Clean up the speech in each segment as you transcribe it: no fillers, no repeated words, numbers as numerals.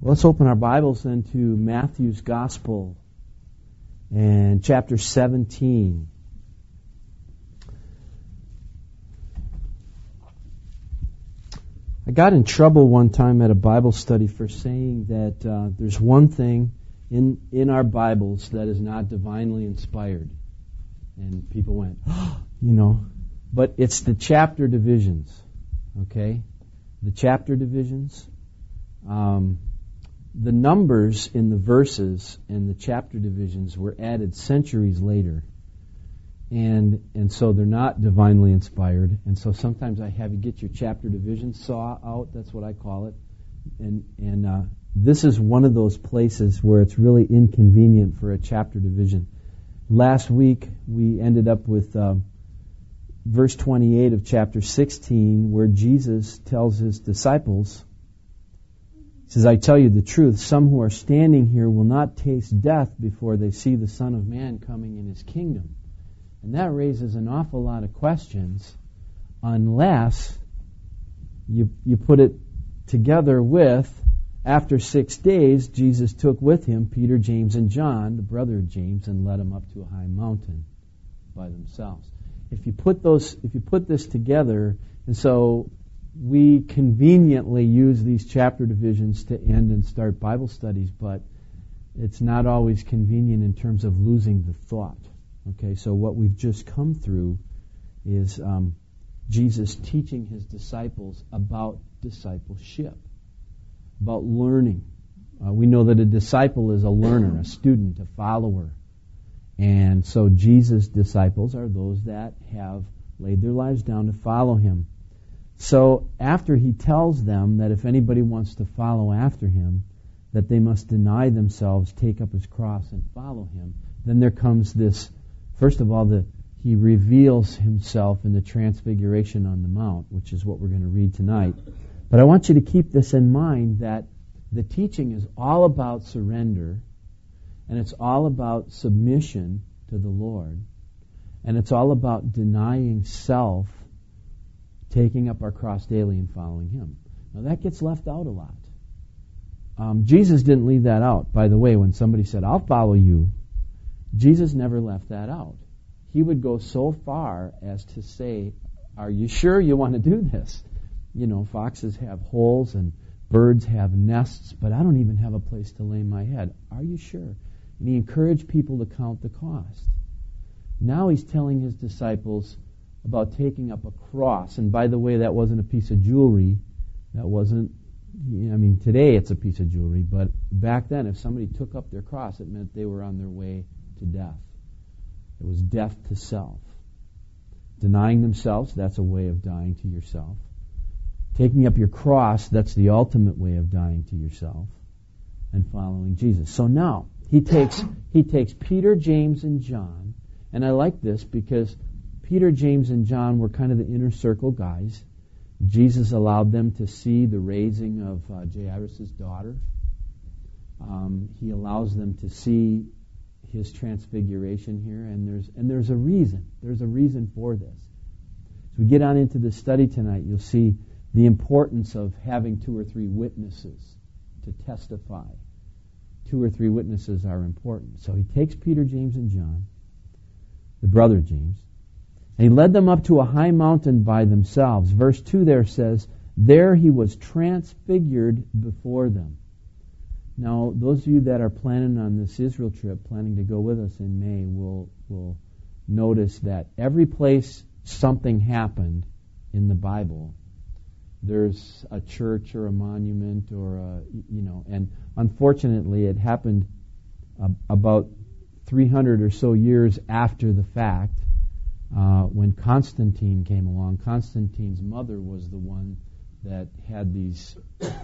Let's open our Bibles then to Matthew's Gospel and chapter 17. I got in trouble one time at a Bible study for saying that there's one thing in our Bibles that is not divinely inspired. And people went, but it's the chapter divisions, okay? The chapter divisions. The numbers in the verses and the chapter divisions were added centuries later. And so they're not divinely inspired. And so sometimes I have you get your chapter division saw out, that's what I call it. And this is one of those places where it's really inconvenient for a chapter division. Last week we ended up with verse 28 of chapter 16, where Jesus tells his disciples, he says, I tell you the truth, some who are standing here will not taste death before they see the Son of Man coming in his kingdom. And that raises an awful lot of questions unless you put it together with, after 6 days, Jesus took with him Peter, James, and John, the brother of James, and led them up to a high mountain by themselves. If you put this together, and so we conveniently use these chapter divisions to end and start Bible studies, but it's not always convenient in terms of losing the thought. Okay, so what we've just come through is Jesus teaching his disciples about discipleship, about learning. We know that a disciple is a learner, a student, a follower. And so Jesus' disciples are those that have laid their lives down to follow him. So after he tells them that if anybody wants to follow after him, that they must deny themselves, take up his cross, and follow him, then there comes this, first of all, he reveals himself in the transfiguration on the mount, which is what we're going to read tonight. But I want you to keep this in mind, that the teaching is all about surrender, and it's all about submission to the Lord, and it's all about denying self, taking up our cross daily and following him. Now that gets left out a lot. Jesus didn't leave that out. By the way, when somebody said, I'll follow you, Jesus never left that out. He would go so far as to say, are you sure you want to do this? Foxes have holes and birds have nests, but I don't even have a place to lay my head. Are you sure? And he encouraged people to count the cost. Now he's telling his disciples about taking up a cross. And by the way, that wasn't a piece of jewelry. That wasn't, today it's a piece of jewelry, but back then if somebody took up their cross, it meant they were on their way to death. It was death to self. Denying themselves, that's a way of dying to yourself. Taking up your cross, that's the ultimate way of dying to yourself and following Jesus. So now, he takes Peter, James, and John, and I like this because Peter, James, and John were kind of the inner circle guys. Jesus allowed them to see the raising of Jairus' daughter. He allows them to see his transfiguration here, and there's a reason. There's a reason for this. As we get on into the study tonight, you'll see the importance of having 2 or 3 witnesses to testify. 2 or 3 witnesses are important. So he takes Peter, James, and John, the brother of James, and he led them up to a high mountain by themselves. Verse 2 there says, there he was transfigured before them. Now, those of you that are planning on this Israel trip, planning to go with us in May, will notice that every place something happened in the Bible, there's a church or a monument or and unfortunately it happened about 300 or so years after the fact. When Constantine came along, Constantine's mother was the one that had these,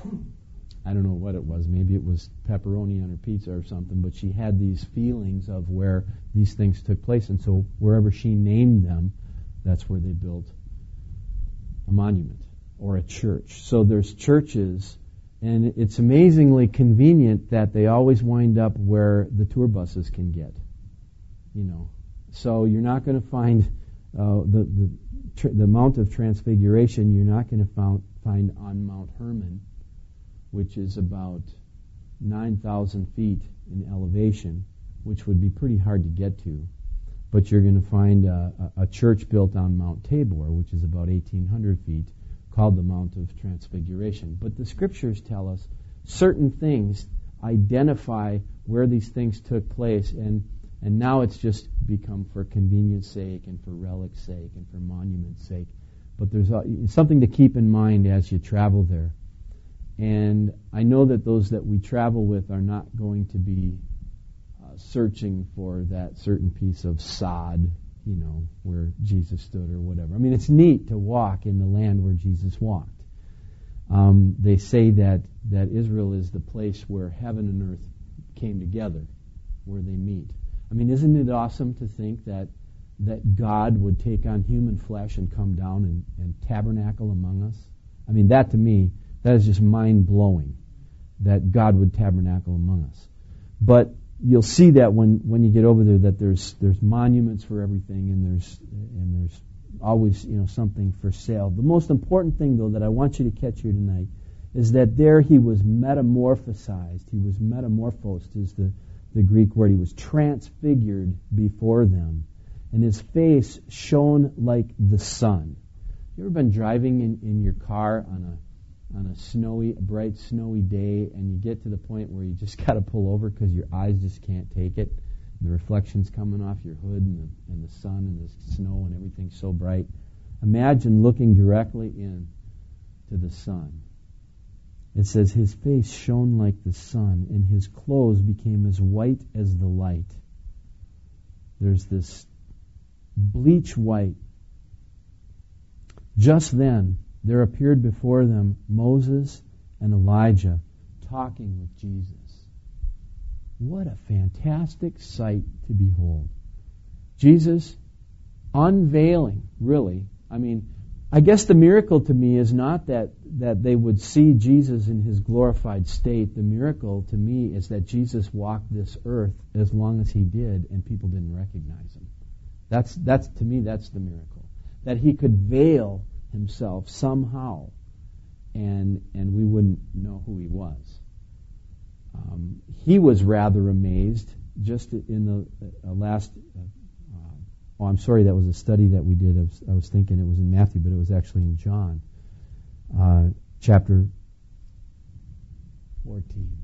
I don't know what it was, maybe it was pepperoni on her pizza or something, but she had these feelings of where these things took place, and so wherever she named them, that's where they built a monument or a church. So there's churches, and it's amazingly convenient that they always wind up where the tour buses can get, So you're not going to find the Mount of Transfiguration. You're not going to find on Mount Hermon, which is about 9,000 feet in elevation, which would be pretty hard to get to. But you're going to find a church built on Mount Tabor, which is about 1,800 feet, called the Mount of Transfiguration. But the Scriptures tell us certain things identify where these things took place, and now it's just become for convenience sake and for relic's sake and for monument's sake. But there's something to keep in mind as you travel there. And I know that those that we travel with are not going to be searching for that certain piece of sod, where Jesus stood or whatever. I mean, it's neat to walk in the land where Jesus walked. They say that Israel is the place where heaven and earth came together, where they meet. I mean, isn't it awesome to think that God would take on human flesh and come down and tabernacle among us? I mean, that to me, that is just mind-blowing, that God would tabernacle among us. But you'll see that when you get over there, that there's monuments for everything, and there's always something for sale. The most important thing, though, that I want you to catch here tonight is that there he was metamorphosized. He was metamorphosed is the Greek word. He was transfigured before them, and his face shone like the sun. You ever been driving in your car on a bright snowy day, and you get to the point where you just got to pull over because your eyes just can't take it? The reflections coming off your hood and the sun and the snow and everything's so bright. Imagine looking directly in to the sun. It says his face shone like the sun, and his clothes became as white as the light. There's this bleach white. Just then, there appeared before them Moses and Elijah talking with Jesus. What a fantastic sight to behold. Jesus unveiling, really. I mean, I guess the miracle to me is not that they would see Jesus in his glorified state. The miracle to me is that Jesus walked this earth as long as he did, and people didn't recognize him. That's to me, that's the miracle. That he could veil himself somehow, and we wouldn't know who he was. He was rather amazed. Just in the last, I'm sorry, that was a study that we did. I was thinking it was in Matthew, but it was actually in John, chapter 14,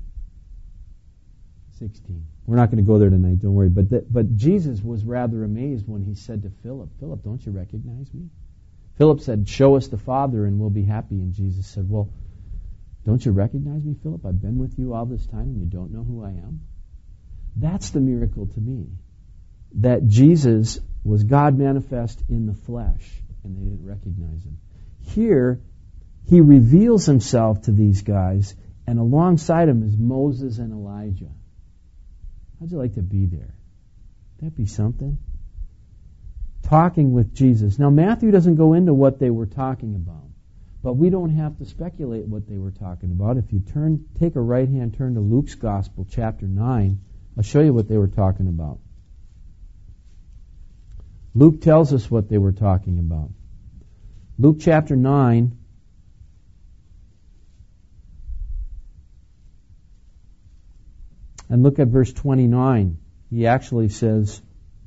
16. We're not going to go there tonight, don't worry. But Jesus was rather amazed when he said to Philip, "Philip, don't you recognize me?" Philip said, "Show us the Father and we'll be happy." And Jesus said, "Well, don't you recognize me, Philip? I've been with you all this time and you don't know who I am?" That's the miracle to me. That Jesus was God manifest in the flesh and they didn't recognize him. Here, he reveals himself to these guys, and alongside him is Moses and Elijah. How'd you like to be there? That'd be something. Talking with Jesus. Now, Matthew doesn't go into what they were talking about, but we don't have to speculate what they were talking about. If you take a right-hand turn to Luke's Gospel, chapter 9, I'll show you what they were talking about. Luke tells us what they were talking about. Luke chapter 9, and look at verse 29. He actually says,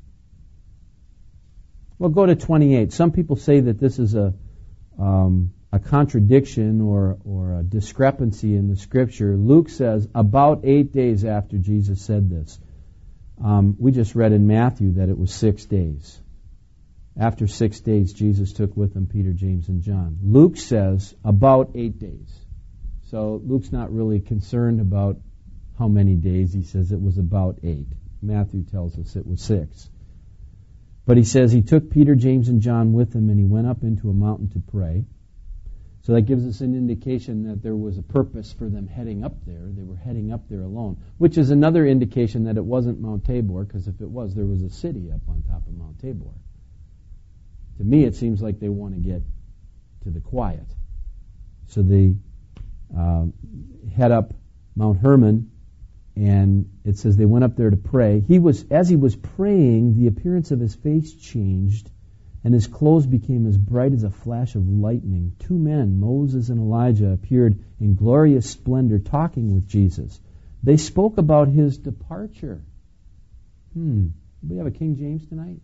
well, go to 28. Some people say that this is a contradiction or a discrepancy in the Scripture. Luke says, about 8 days after Jesus said this. We just read in Matthew that it was 6 days. After 6 days, Jesus took with him Peter, James, and John. Luke says about 8 days. So Luke's not really concerned about how many days. He says it was about 8. Matthew tells us it was 6. But he says he took Peter, James, and John with him, and he went up into a mountain to pray. So that gives us an indication that there was a purpose for them heading up there. They were heading up there alone, which is another indication that it wasn't Mount Tabor, because if it was, there was a city up on top of Mount Tabor. To me, it seems like they want to get to the quiet. So they head up Mount Hermon, and it says they went up there to pray. As he was praying, the appearance of his face changed, and his clothes became as bright as a flash of lightning. 2 men, Moses and Elijah, appeared in glorious splendor talking with Jesus. They spoke about his departure. We have a King James tonight?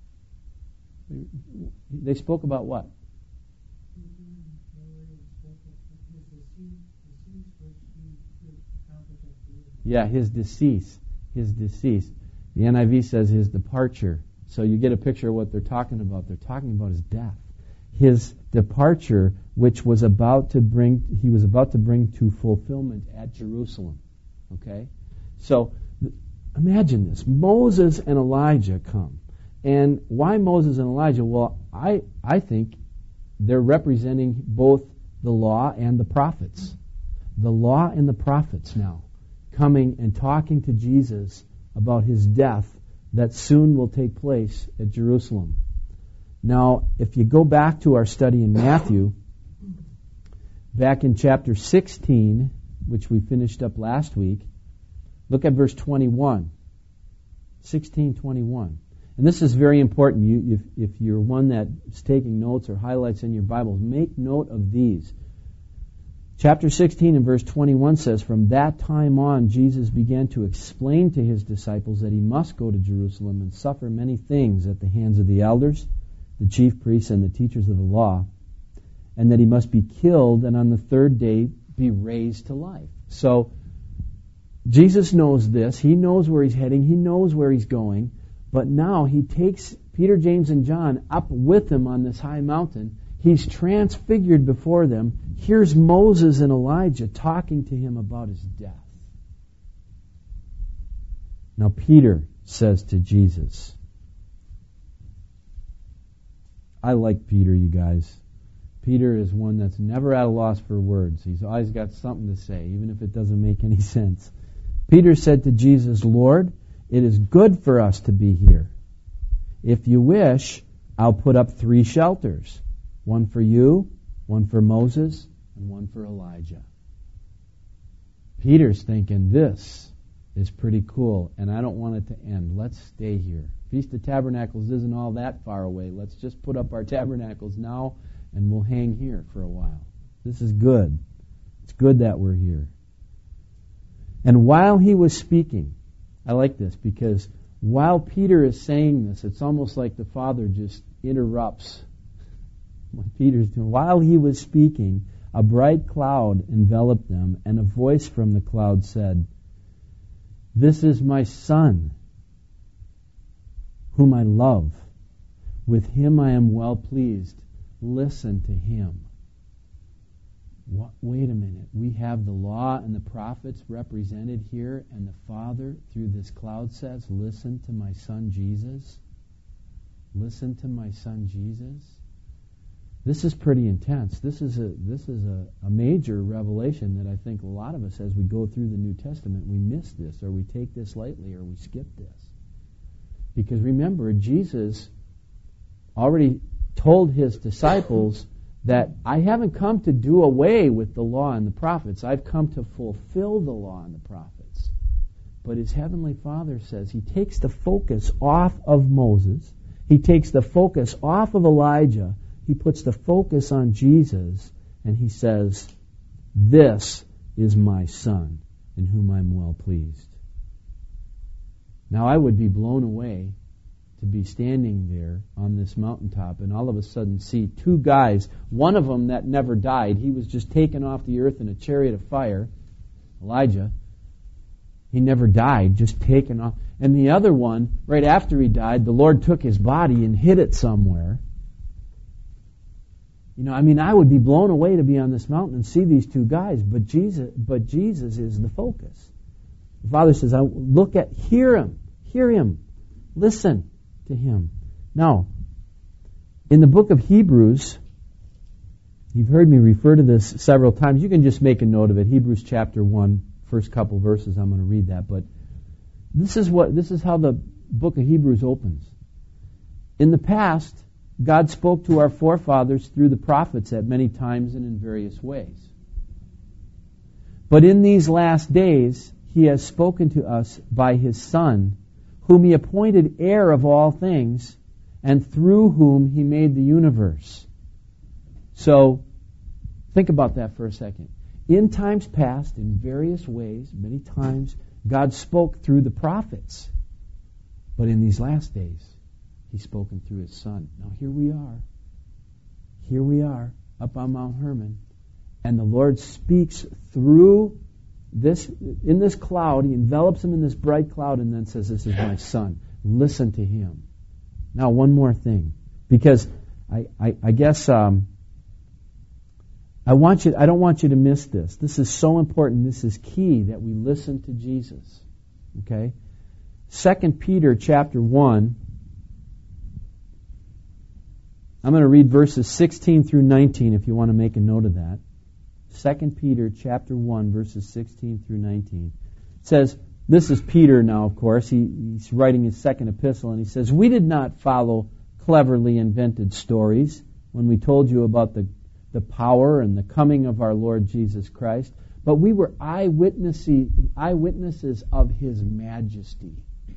They spoke about what? Yeah, his decease. His decease. The NIV says his departure. So you get a picture of what they're talking about. They're talking about his death. His departure, which he was about to bring to fulfillment at Jerusalem. Okay? So imagine this. Moses and Elijah come. And why Moses and Elijah? Well, I think they're representing both the law and the prophets. The law and the prophets now coming and talking to Jesus about his death that soon will take place at Jerusalem. Now, if you go back to our study in Matthew, back in chapter 16, which we finished up last week, look at verse 21. 16:21. And this is very important. If you're one that's taking notes or highlights in your Bibles, make note of these. Chapter 16 and verse 21 says, "From that time on, Jesus began to explain to his disciples that he must go to Jerusalem and suffer many things at the hands of the elders, the chief priests, and the teachers of the law, and that he must be killed and on the third day be raised to life." So Jesus knows this. He knows where he's heading. He knows where he's going. But now he takes Peter, James, and John up with him on this high mountain. He's transfigured before them. Here's Moses and Elijah talking to him about his death. Now Peter says to Jesus, I like Peter, you guys. Peter is one that's never at a loss for words. He's always got something to say, even if it doesn't make any sense. Peter said to Jesus, "Lord, it is good for us to be here. If you wish, I'll put up 3 shelters. One for you, one for Moses, and one for Elijah." Peter's thinking, this is pretty cool, and I don't want it to end. Let's stay here. Feast of Tabernacles isn't all that far away. Let's just put up our tabernacles now, and we'll hang here for a while. This is good. It's good that we're here. And while he was speaking, I like this, because while Peter is saying this, it's almost like the Father just interrupts what Peter's doing. While he was speaking, a bright cloud enveloped them, and a voice from the cloud said, "This is my Son, whom I love. With him I am well pleased. Listen to him." Wait a minute. We have the law and the prophets represented here, and the Father, through this cloud, says, "Listen to my Son Jesus. Listen to my Son Jesus." This is pretty intense. This is a major revelation that I think a lot of us, as we go through the New Testament, we miss this, or we take this lightly, or we skip this. Because remember, Jesus already told his disciples that I haven't come to do away with the law and the prophets. I've come to fulfill the law and the prophets. But his heavenly Father says he takes the focus off of Moses. He takes the focus off of Elijah. He puts the focus on Jesus, and he says, "This is my Son, in whom I'm well pleased." Now I would be blown away to be standing there on this mountaintop and all of a sudden see 2 guys, one of them that never died. He was just taken off the earth in a chariot of fire, Elijah. He never died, just taken off. And the other one, right after he died, the Lord took his body and hid it somewhere. I would be blown away to be on this mountain and see these 2 guys, but Jesus is the focus. The Father says, hear him, listen to him. Now, in the book of Hebrews, you've heard me refer to this several times. You can just make a note of it. Hebrews chapter 1, first couple verses, I'm going to read that. But this is how the book of Hebrews opens. In the past, God spoke to our forefathers through the prophets at many times and in various ways. But in these last days, he has spoken to us by his Son, whom he appointed heir of all things, and through whom he made the universe. So, think about that for a second. In times past, in various ways, many times, God spoke through the prophets. But in these last days, He's spoken through His Son. Now here we are. Here we are, up on Mount Hermon. And the Lord speaks through this, in this cloud. He envelops Him in this bright cloud and then says, "This is my Son. Listen to Him." Now, one more thing. Because I guess I don't want you to miss this. This is so important. This is key that we listen to Jesus. Okay? 2 Peter chapter 1. I'm going to read verses 16 through 19 if you want to make a note of that. 2 Peter chapter 1, verses 16 through 19. It says, this is Peter now, of course. He's writing his second epistle, and he says, "We did not follow cleverly invented stories when we told you about the power and the coming of our Lord Jesus Christ, but we were eyewitnesses of His majesty."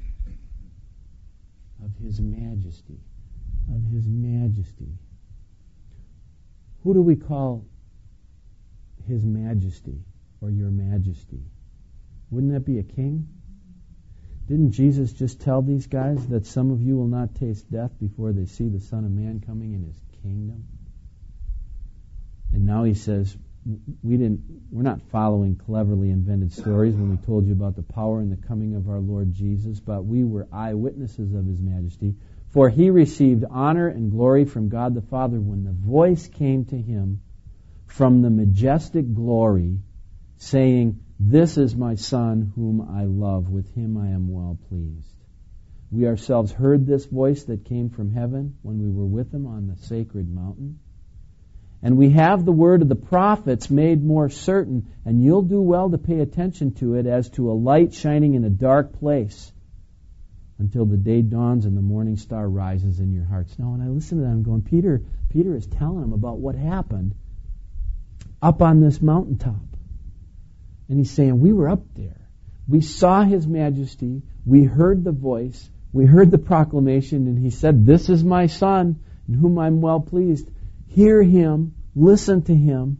Of His majesty. Of His majesty. Who do we call His majesty or your majesty? Wouldn't that be a king? Didn't Jesus just tell these guys that some of you will not taste death before they see the Son of Man coming in His kingdom? And now He says, we're not following cleverly invented stories when we told you about the power and the coming of our Lord Jesus, but we were eyewitnesses of His majesty. For He received honor and glory from God the Father when the voice came to Him from the majestic glory, saying, "This is my Son whom I love. With Him I am well pleased." We ourselves heard this voice that came from heaven when we were with Him on the sacred mountain. And we have the word of the prophets made more certain, and you'll do well to pay attention to it as to a light shining in a dark place until the day dawns and the morning star rises in your hearts. Now, when I listen to that, I'm going, Peter is telling him about what happened up on this mountaintop. And he's saying, we were up there. We saw His majesty. We heard the voice. We heard the proclamation. And He said, "This is my Son in whom I'm well pleased." Hear Him. Listen to Him.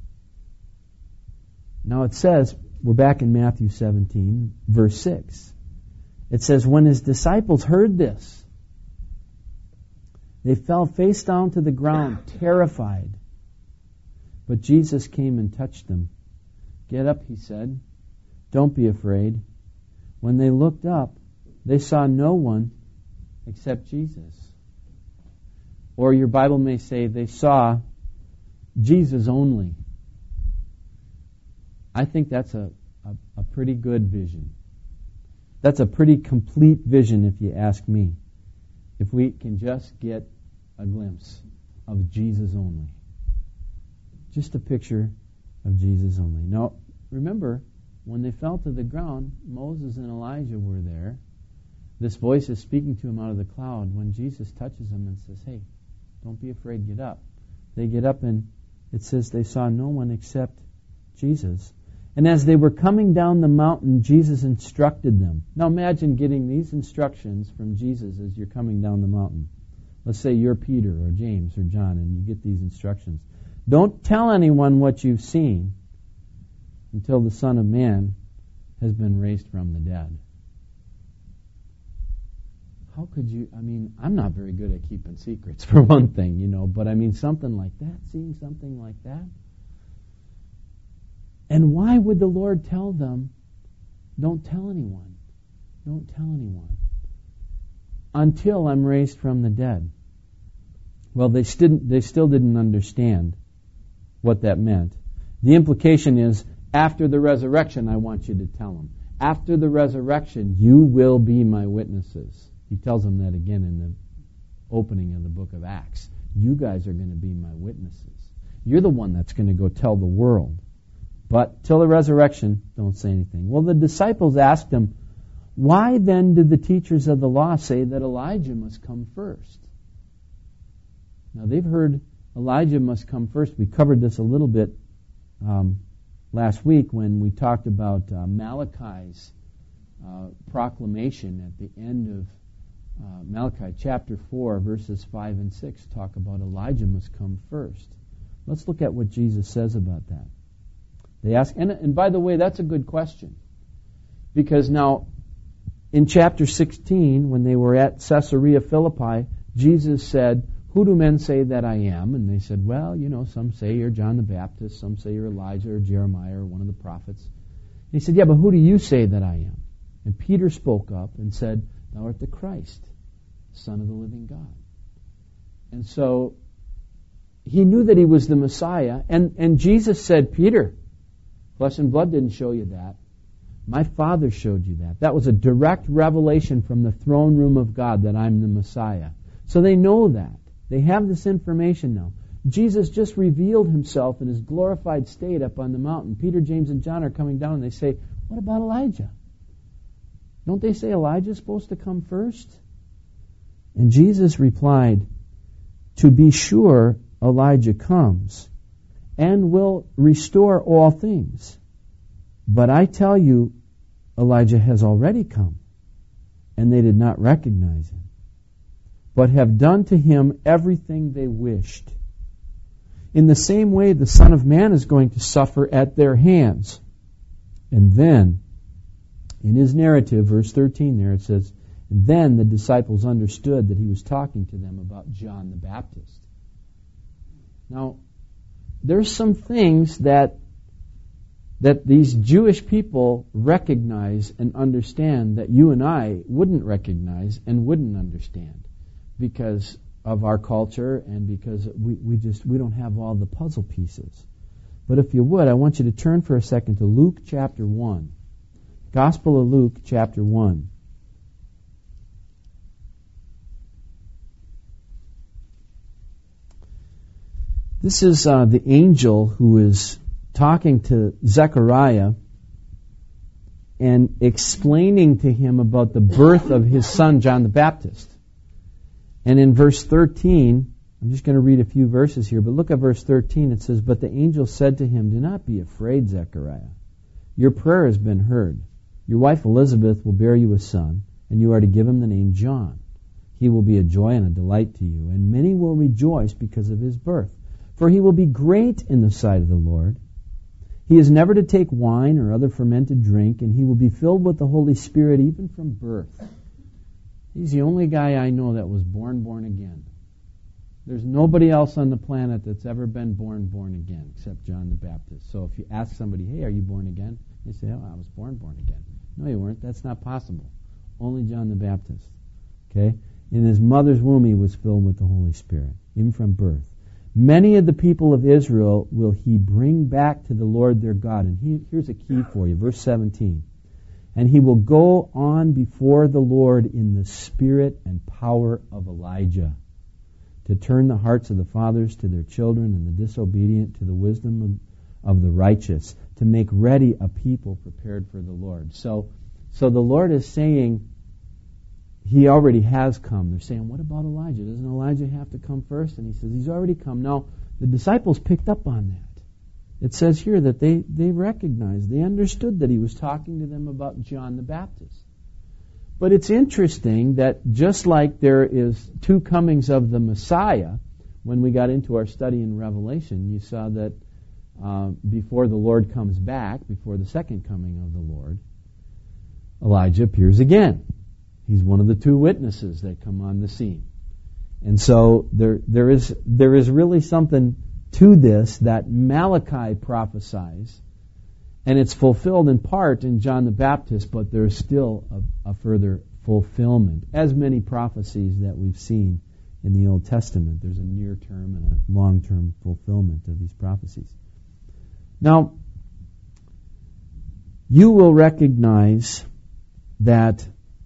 Now it says, we're back in Matthew 17, verse 6. It says, when His disciples heard this, they fell face down to the ground, terrified. But Jesus came and touched them. "Get up," He said. "Don't be afraid." When they looked up, they saw no one except Jesus. Or your Bible may say they saw Jesus only. I think that's a pretty good vision. That's a pretty complete vision if you ask me. If we can just get a glimpse of Jesus only. Just a picture of Jesus only. Now, remember, when they fell to the ground, Moses and Elijah were there. This voice is speaking to him out of the cloud. When Jesus touches them and says, "Hey, don't be afraid, get up." They get up, and it says they saw no one except Jesus. And as they were coming down the mountain, Jesus instructed them. Now imagine getting these instructions from Jesus as you're coming down the mountain. Let's say you're Peter or James or John, and you get these instructions. Don't tell anyone what you've seen until the Son of Man has been raised from the dead. How could you, I'm not very good at keeping secrets for one thing, but something like that, seeing something like that. And why would the Lord tell them, don't tell anyone, until I'm raised from the dead? Well, they still didn't understand what that meant. The implication is, after the resurrection, I want you to tell them. After the resurrection, you will be my witnesses. He tells them that again in the opening of the book of Acts. You guys are going to be my witnesses. You're the one that's going to go tell the world. But till the resurrection, don't say anything. Well, the disciples asked him, why then did the teachers of the law say that Elijah must come first? Now, they've heard Elijah must come first. We covered this a little bit last week when we talked about Malachi's proclamation at the end of Malachi chapter 4, verses 5 and 6 talk about Elijah must come first. Let's look at what Jesus says about that. They ask, and by the way, that's a good question. Because now, in chapter 16, when they were at Caesarea Philippi, Jesus said, "Who do men say that I am?" And they said, "Well, some say you're John the Baptist, some say you're Elijah or Jeremiah or one of the prophets." And he said, "Yeah, but who do you say that I am?" And Peter spoke up and said, "Thou art the Christ, Son of the living God." And so he knew that he was the Messiah. And Jesus said, "Peter, flesh and blood didn't show you that. My Father showed you that." That was a direct revelation from the throne room of God that I'm the Messiah. So they know that. They have this information now. Jesus just revealed himself in his glorified state up on the mountain. Peter, James, and John are coming down and they say, "What about Elijah? Don't they say Elijah's supposed to come first?" And Jesus replied, "To be sure, Elijah comes and will restore all things. But I tell you, Elijah has already come, and they did not recognize him, but have done to him everything they wished. In the same way, the Son of Man is going to suffer at their hands." And then, in his narrative, verse 13 there, it says, "And then the disciples understood that he was talking to them about John the Baptist." Now, there's some things that these Jewish people recognize and understand that you and I wouldn't recognize and wouldn't understand because of our culture and because we don't have all the puzzle pieces. But if you would, I want you to turn for a second to Luke chapter 1. Gospel of Luke chapter 1. This is the angel who is talking to Zechariah and explaining to him about the birth of his son, John the Baptist. And in verse 13, I'm just going to read a few verses here, but look at verse 13. It says, "But the angel said to him, 'Do not be afraid, Zechariah. Your prayer has been heard. Your wife Elizabeth will bear you a son, and you are to give him the name John. He will be a joy and a delight to you, and many will rejoice because of his birth. For he will be great in the sight of the Lord. He is never to take wine or other fermented drink, and he will be filled with the Holy Spirit even from birth.'" He's the only guy I know that was born again. There's nobody else on the planet that's ever been born again, except John the Baptist. So if you ask somebody, "Hey, are you born again?" They say, "Oh, I was born again." No, you weren't. That's not possible. Only John the Baptist. Okay? In his mother's womb, he was filled with the Holy Spirit, even from birth. "Many of the people of Israel will he bring back to the Lord their God." And here's a key for you, verse 17. "And he will go on before the Lord in the spirit and power of Elijah, to turn the hearts of the fathers to their children and the disobedient to the wisdom of the righteous, to make ready a people prepared for the Lord." So the Lord is saying he already has come. They're saying, "What about Elijah? Doesn't Elijah have to come first?" And he says, he's already come. Now, the disciples picked up on that. It says here that they recognized, they understood that he was talking to them about John the Baptist. But it's interesting that just like there is two comings of the Messiah, when we got into our study in Revelation, you saw that before the Lord comes back, before the second coming of the Lord, Elijah appears again. He's one of the two witnesses that come on the scene. And so there is really something to this that Malachi prophesies, and it's fulfilled in part in John the Baptist, but there's still a further fulfillment. As many prophecies that we've seen in the Old Testament, there's a near-term and a long-term fulfillment of these prophecies. Now, you will recognize that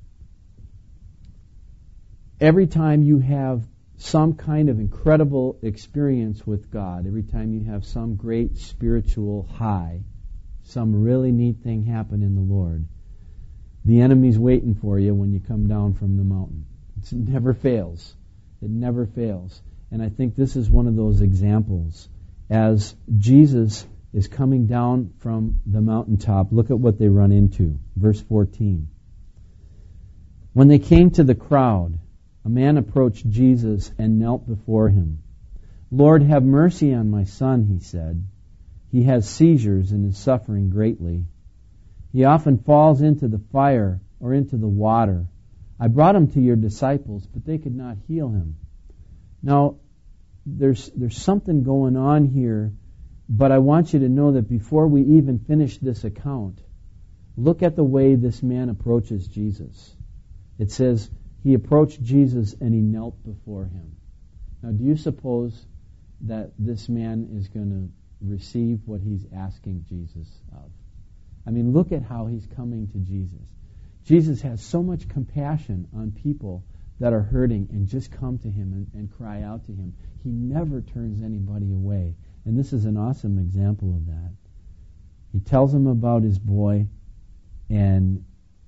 every time you have some kind of incredible experience with God, every time you have some great spiritual high, some really neat thing happen in the Lord, the enemy's waiting for you when you come down from the mountain. It never fails. It never fails. And I think this is one of those examples. As Jesus is coming down from the mountaintop, look at what they run into. Verse 14. "When they came to the crowd, a man approached Jesus and knelt before him. 'Lord, have mercy on my son,' he said. He has seizures and is suffering greatly. He often falls into the fire or into the water. I brought him to your disciples, but they could not heal him." Now, there's something going on here, but I want you to know that before we even finish this account, look at the way this man approaches Jesus. It says he approached Jesus and he knelt before him. Now, do you suppose that this man is going to receive what he's asking Jesus of? I mean, look at how he's coming to Jesus. Jesus has so much compassion on people that are hurting and just come to him and cry out to him. He never turns anybody away. And this is an awesome example of that. He tells him about his boy, and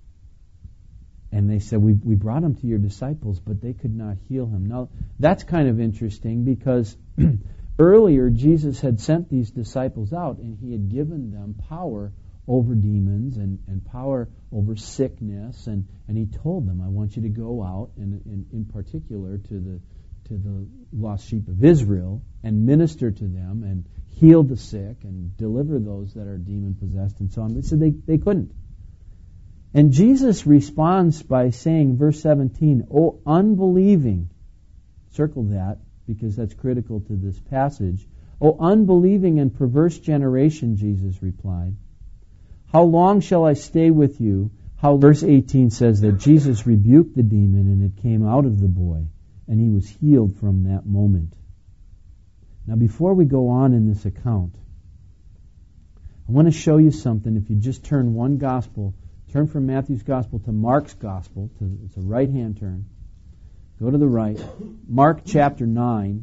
they said, we brought him to your disciples, but they could not heal him. Now, that's kind of interesting because earlier Jesus had sent these disciples out and he had given them power over demons and power over sickness, and he told them, I want you to go out, and in particular to the lost sheep of Israel, and minister to them and heal the sick and deliver those that are demon-possessed and so on. They said they couldn't. And Jesus responds by saying, verse 17, "O unbelieving," circle that because that's critical to this passage, "O unbelieving and perverse generation," Jesus replied, "how long shall I stay with you?" Verse 18 says that Jesus rebuked the demon and it came out of the boy, and he was healed from that moment. Now, before we go on in this account, I want to show you something. If you just turn one gospel, turn from Matthew's gospel to Mark's gospel, it's a right-hand turn. Go to the right. Mark chapter 9.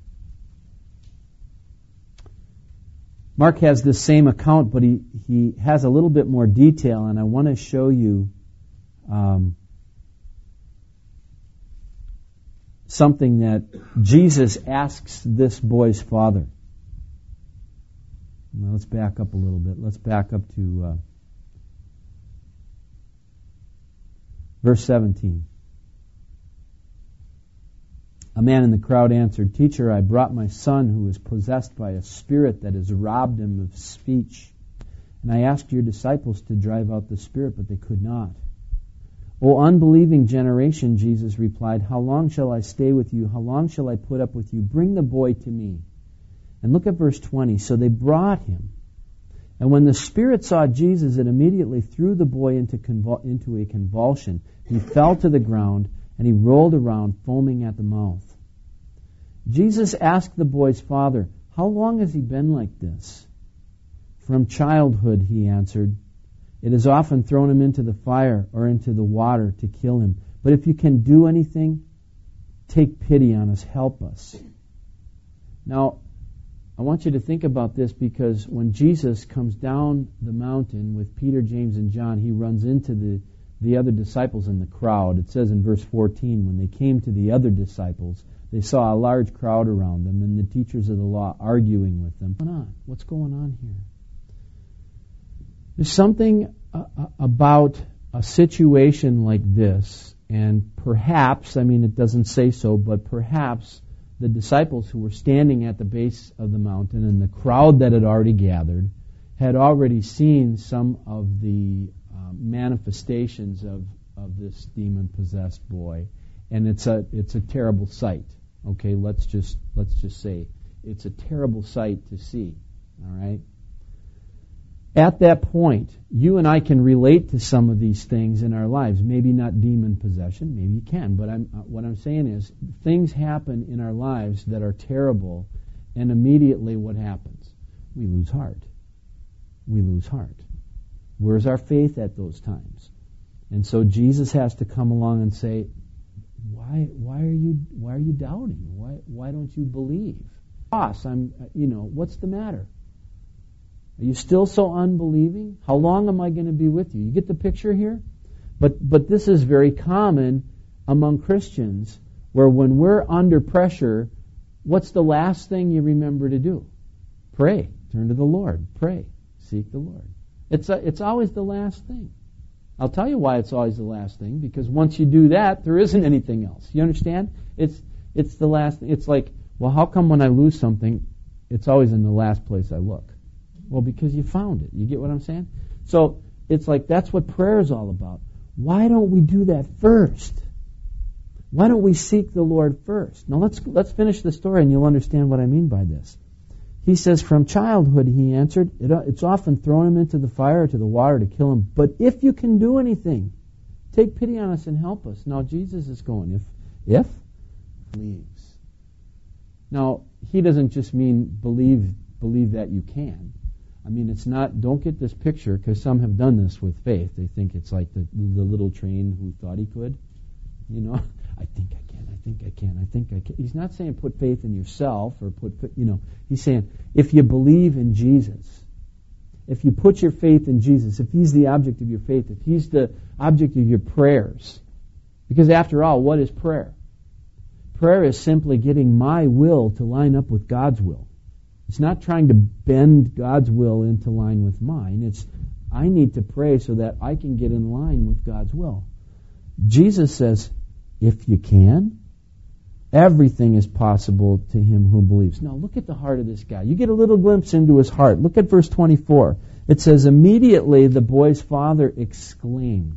Mark has this same account, but he has a little bit more detail, and I want to show you something that Jesus asks this boy's father. Now let's back up a little bit. Let's back up to verse 17. A man in the crowd answered, "Teacher, I brought my son who is possessed by a spirit that has robbed him of speech. And I asked your disciples to drive out the spirit, but they could not." "O unbelieving generation," Jesus replied, "how long shall I stay with you? How long shall I put up with you? Bring the boy to me." And look at verse 20. So they brought him. And when the spirit saw Jesus, it immediately threw the boy into a convulsion. He fell to the ground, and he rolled around, foaming at the mouth. Jesus asked the boy's father, "How long has he been like this?" "From childhood," he answered. "It has often thrown him into the fire or into the water to kill him. But if you can do anything, take pity on us, help us." Now, I want you to think about this, because when Jesus comes down the mountain with Peter, James, and John, he runs into the other disciples in the crowd. It says in verse 14, when they came to the other disciples, they saw a large crowd around them and the teachers of the law arguing with them. What's going on here? There's something about a situation like this, and perhaps, it doesn't say so, but perhaps the disciples who were standing at the base of the mountain and the crowd that had already gathered had already seen some of the manifestations of this demon-possessed boy, and it's a terrible sight. Okay, let's just say it's a terrible sight to see. All right. At that point, you and I can relate to some of these things in our lives. Maybe not demon possession, maybe you can, but what I'm saying is things happen in our lives that are terrible, and immediately what happens? We lose heart. We lose heart. Where's our faith at those times? And so Jesus has to come along and say, why are you doubting? Why don't you believe? Boss, what's the matter? Are you still so unbelieving? How long am I going to be with you? You get the picture here? But this is very common among Christians, where when we're under pressure, what's the last thing you remember to do? Pray. Turn to the Lord. Pray. Seek the Lord. It's always the last thing. I'll tell you why it's always the last thing, because once you do that, there isn't anything else. You understand? It's the last thing. It's like, well, how come when I lose something, it's always in the last place I look? Well, because you found it. You get what I'm saying? So it's like that's what prayer is all about. Why don't we do that first? Why don't we seek the Lord first? Now let's finish the story and you'll understand what I mean by this. He says, from childhood, he answered, it's often thrown him into the fire or to the water to kill him. But if you can do anything, take pity on us and help us. Now Jesus is going, if believes. Now, he doesn't just mean believe that you can. I mean, it's not, don't get this picture, because some have done this with faith. They think it's like the little train who thought he could. You know, I think I can, I think I can, I think I can. He's not saying put faith in yourself or he's saying if you believe in Jesus, if you put your faith in Jesus, if he's the object of your faith, if he's the object of your prayers. Because after all, what is prayer? Prayer is simply getting my will to line up with God's will. It's not trying to bend God's will into line with mine. It's I need to pray so that I can get in line with God's will. Jesus says, if you can, everything is possible to him who believes. Now look at the heart of this guy. You get a little glimpse into his heart. Look at verse 24. It says, immediately the boy's father exclaimed,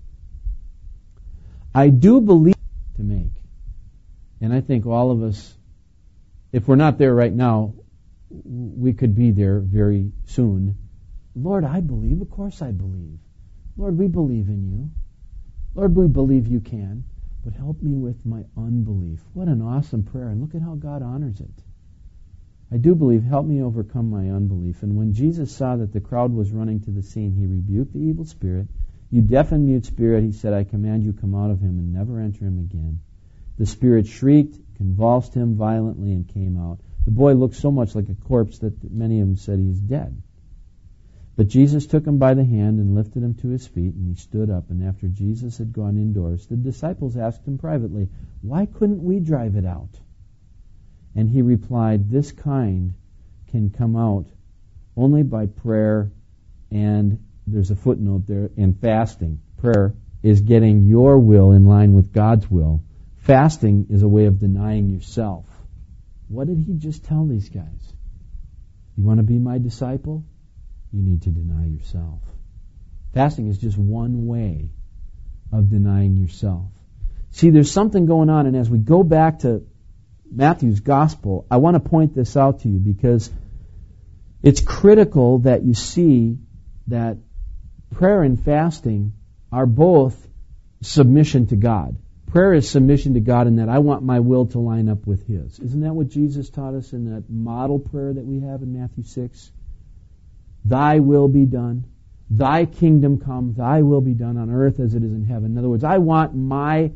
I do believe to make. And I think all of us, if we're not there right now, we could be there very soon. Lord, I believe. Of course I believe. Lord, we believe in you. Lord, we believe you can. But help me with my unbelief. What an awesome prayer. And look at how God honors it. I do believe. Help me overcome my unbelief. And when Jesus saw that the crowd was running to the scene, he rebuked the evil spirit. You deaf and mute spirit, he said, I command you, come out of him and never enter him again. The spirit shrieked, convulsed him violently, and came out. The boy looked so much like a corpse that many of them said he is dead. But Jesus took him by the hand and lifted him to his feet, and he stood up. And after Jesus had gone indoors, the disciples asked him privately, why couldn't we drive it out? And he replied, this kind can come out only by prayer, and there's a footnote there, and fasting. Prayer is getting your will in line with God's will. Fasting is a way of denying yourself. What did he just tell these guys? You want to be my disciple? You need to deny yourself. Fasting is just one way of denying yourself. See, there's something going on, and as we go back to Matthew's gospel, I want to point this out to you because it's critical that you see that prayer and fasting are both submission to God. Prayer is submission to God in that I want my will to line up with His. Isn't that what Jesus taught us in that model prayer that we have in Matthew 6? Thy will be done. Thy kingdom come. Thy will be done on earth as it is in heaven. In other words, I want my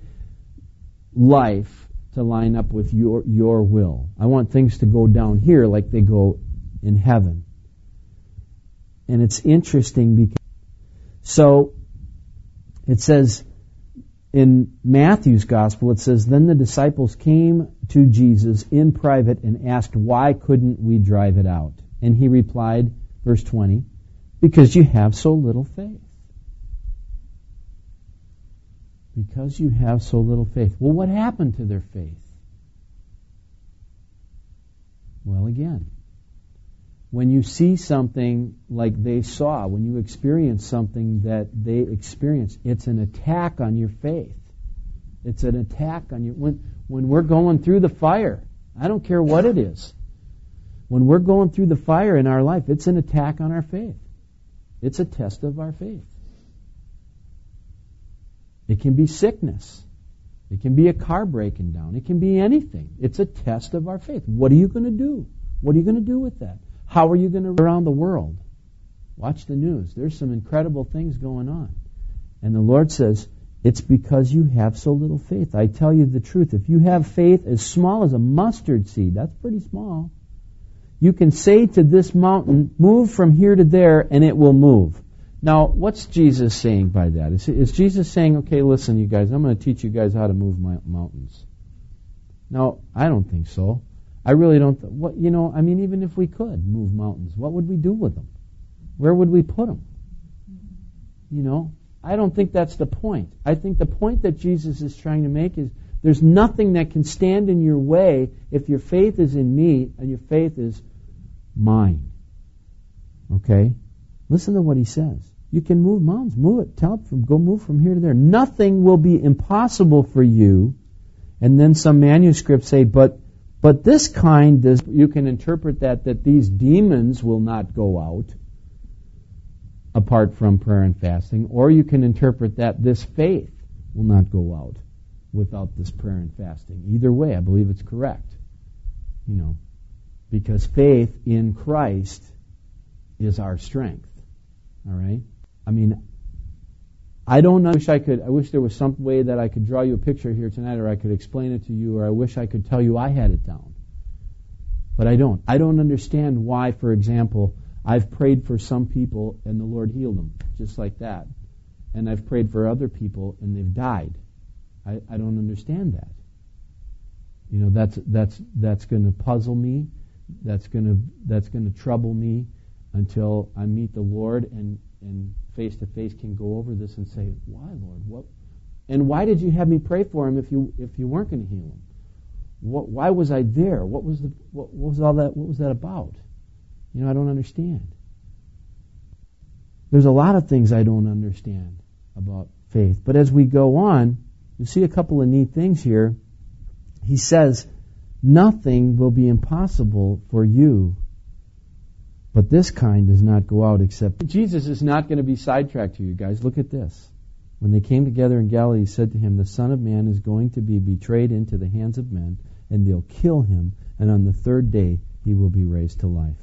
life to line up with your will. I want things to go down here like they go in heaven. And it's interesting because so it says in Matthew's gospel, it says, then the disciples came to Jesus in private and asked, why couldn't we drive it out? And he replied, verse 20, because you have so little faith. Because you have so little faith. Well, what happened to their faith? Well, again, when you see something like they saw, when you experience something that they experienced, it's an attack on your faith. It's an attack on your... When we're going through the fire, I don't care what it is. When we're going through the fire in our life, it's an attack on our faith. It's a test of our faith. It can be sickness. It can be a car breaking down. It can be anything. It's a test of our faith. What are you going to do? What are you going to do with that? How are you going to around the world? Watch the news. There's some incredible things going on. And the Lord says, it's because you have so little faith. I tell you the truth. If you have faith as small as a mustard seed, that's pretty small. You can say to this mountain, move from here to there, and it will move. Now, what's Jesus saying by that? Is Jesus saying, okay, listen, you guys, I'm going to teach you guys how to move mountains? No, I don't think so. I really don't. Even if we could move mountains, what would we do with them? Where would we put them? I don't think that's the point. I think the point that Jesus is trying to make is there's nothing that can stand in your way if your faith is in me and your faith is mine. Okay? Listen to what he says. You can move mountains. Move it. Go move from here to there. Nothing will be impossible for you. And then some manuscripts say, but this kind, you can interpret that these demons will not go out apart from prayer and fasting, or you can interpret that this faith will not go out without this prayer and fasting. Either way, I believe it's correct. Because faith in Christ is our strength. All right? I mean, I wish there was some way that I could draw you a picture here tonight, or I could explain it to you, or I wish I could tell you I had it down. But I don't. I don't understand why, for example, I've prayed for some people and the Lord healed them, just like that. And I've prayed for other people and they've died. I don't understand that. That's going to puzzle me. That's going to trouble me until I meet the Lord and face to face can go over this and say, "Why, Lord? What? And why did you have me pray for him if you weren't going to heal him? Why was I there? What was all that? What was that about? I don't understand." There's a lot of things I don't understand about faith. But as we go on, you see a couple of neat things here. He says, nothing will be impossible for you, but this kind does not go out except... Jesus is not going to be sidetracked here, you guys. Look at this. When they came together in Galilee, he said to him, the Son of Man is going to be betrayed into the hands of men, and they'll kill him, and on the third day he will be raised to life.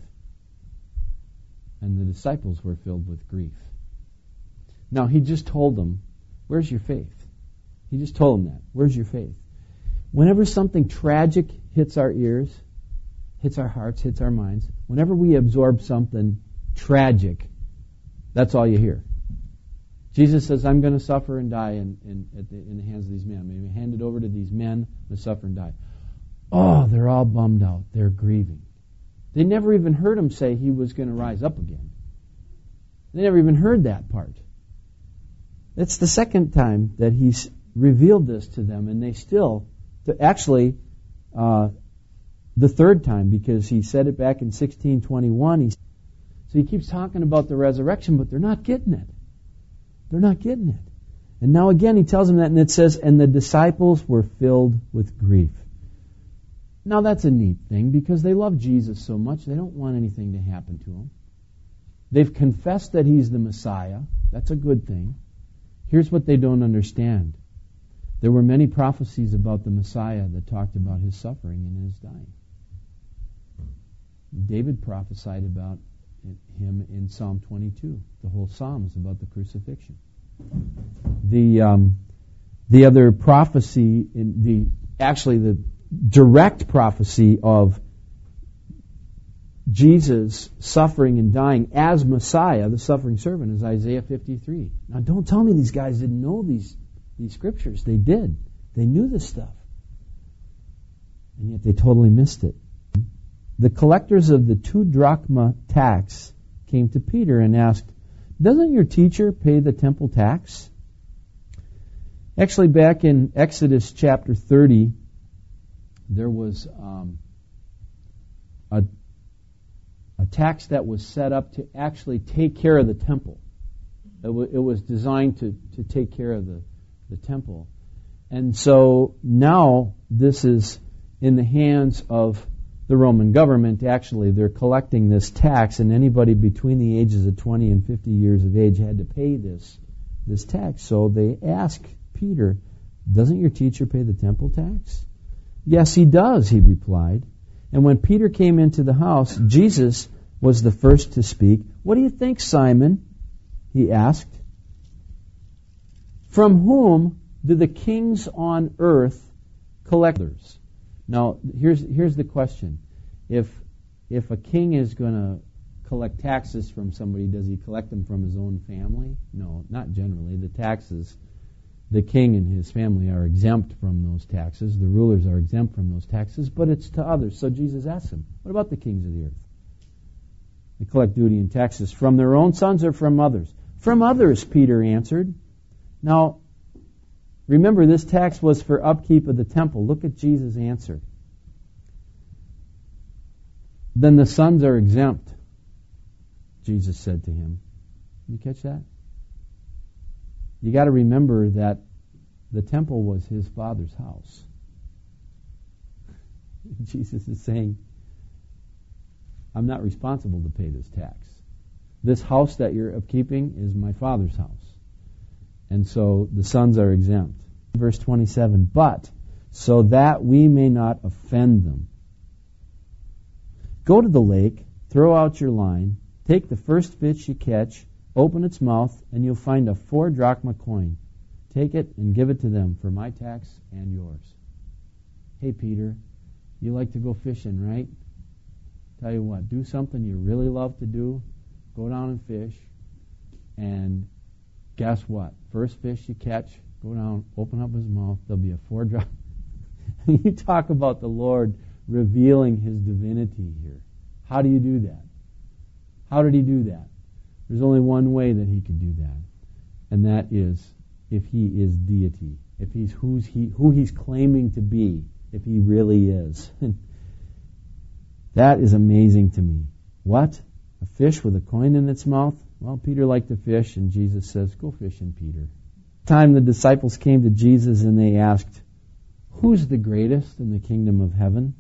And the disciples were filled with grief. Now, he just told them, where's your faith? He just told them that. Where's your faith? Whenever something tragic hits our ears, hits our hearts, hits our minds, whenever we absorb something tragic, that's all you hear. Jesus says, I'm going to suffer and die in the hands of these men. I'm going to be handed over to these men to suffer and die. Oh, they're all bummed out. They're grieving. They never even heard him say he was going to rise up again. They never even heard that part. It's the second time that he's revealed this to them, and they still, actually, the third time, because he said it back in 16:21. So he keeps talking about the resurrection, but they're not getting it. They're not getting it. And now again he tells them that, and it says, and the disciples were filled with grief. Now that's a neat thing, because they love Jesus so much, they don't want anything to happen to him. They've confessed that he's the Messiah. That's a good thing. Here's what they don't understand. There were many prophecies about the Messiah that talked about his suffering and his dying. David prophesied about him in Psalm 22. The whole psalm is about the crucifixion. The other prophecy, the direct prophecy of Jesus suffering and dying as Messiah, the suffering servant, is Isaiah 53. Now don't tell me these guys didn't know these scriptures. They did. They knew this stuff. And yet they totally missed it. The collectors of the 2 drachma tax came to Peter and asked, doesn't your teacher pay the temple tax? Actually, back in Exodus chapter 30, there was a tax that was set up to actually take care of the temple. It was designed to take care of the temple. And so now this is in the hands of the Roman government. Actually, they're collecting this tax, and anybody between the ages of 20 and 50 years of age had to pay this tax. So they ask Peter, doesn't your teacher pay the temple tax? Yes, he does, he replied. And when Peter came into the house, Jesus was the first to speak. What do you think, Simon? He asked. From whom do the kings on earth collect theirs? Now, here's the question. If a king is going to collect taxes from somebody, does he collect them from his own family? No, not generally. The taxes, the king and his family are exempt from those taxes. The rulers are exempt from those taxes, but it's to others. So Jesus asked him, what about the kings of the earth? They collect duty and taxes from their own sons or from others? From others, Peter answered. Now, remember, this tax was for upkeep of the temple. Look at Jesus' answer. Then the sons are exempt. Jesus said to him. You catch that? You got to remember that the temple was his Father's house. Jesus is saying, I'm not responsible to pay this tax. This house that you're upkeeping is my Father's house. And so the sons are exempt. Verse 27, but so that we may not offend them, go to the lake, throw out your line, take the first fish you catch, open its mouth, and you'll find a 4 drachma coin. Take it and give it to them for my tax and yours. Hey, Peter, you like to go fishing, right? Tell you what, do something you really love to do. Go down and fish. And guess what? First fish you catch, go down, open up his mouth. There'll be a 4 drachma. You talk about the Lord revealing his divinity here. How do you do that? How did he do that? There's only one way that he could do that. And that is if he is deity. If he's who he's claiming to be. If he really is. That is amazing to me. What? A fish with a coin in its mouth? Well, Peter liked to fish, and Jesus says, go fishing, Peter. Time the disciples came to Jesus and they asked, who's the greatest in the kingdom of heaven?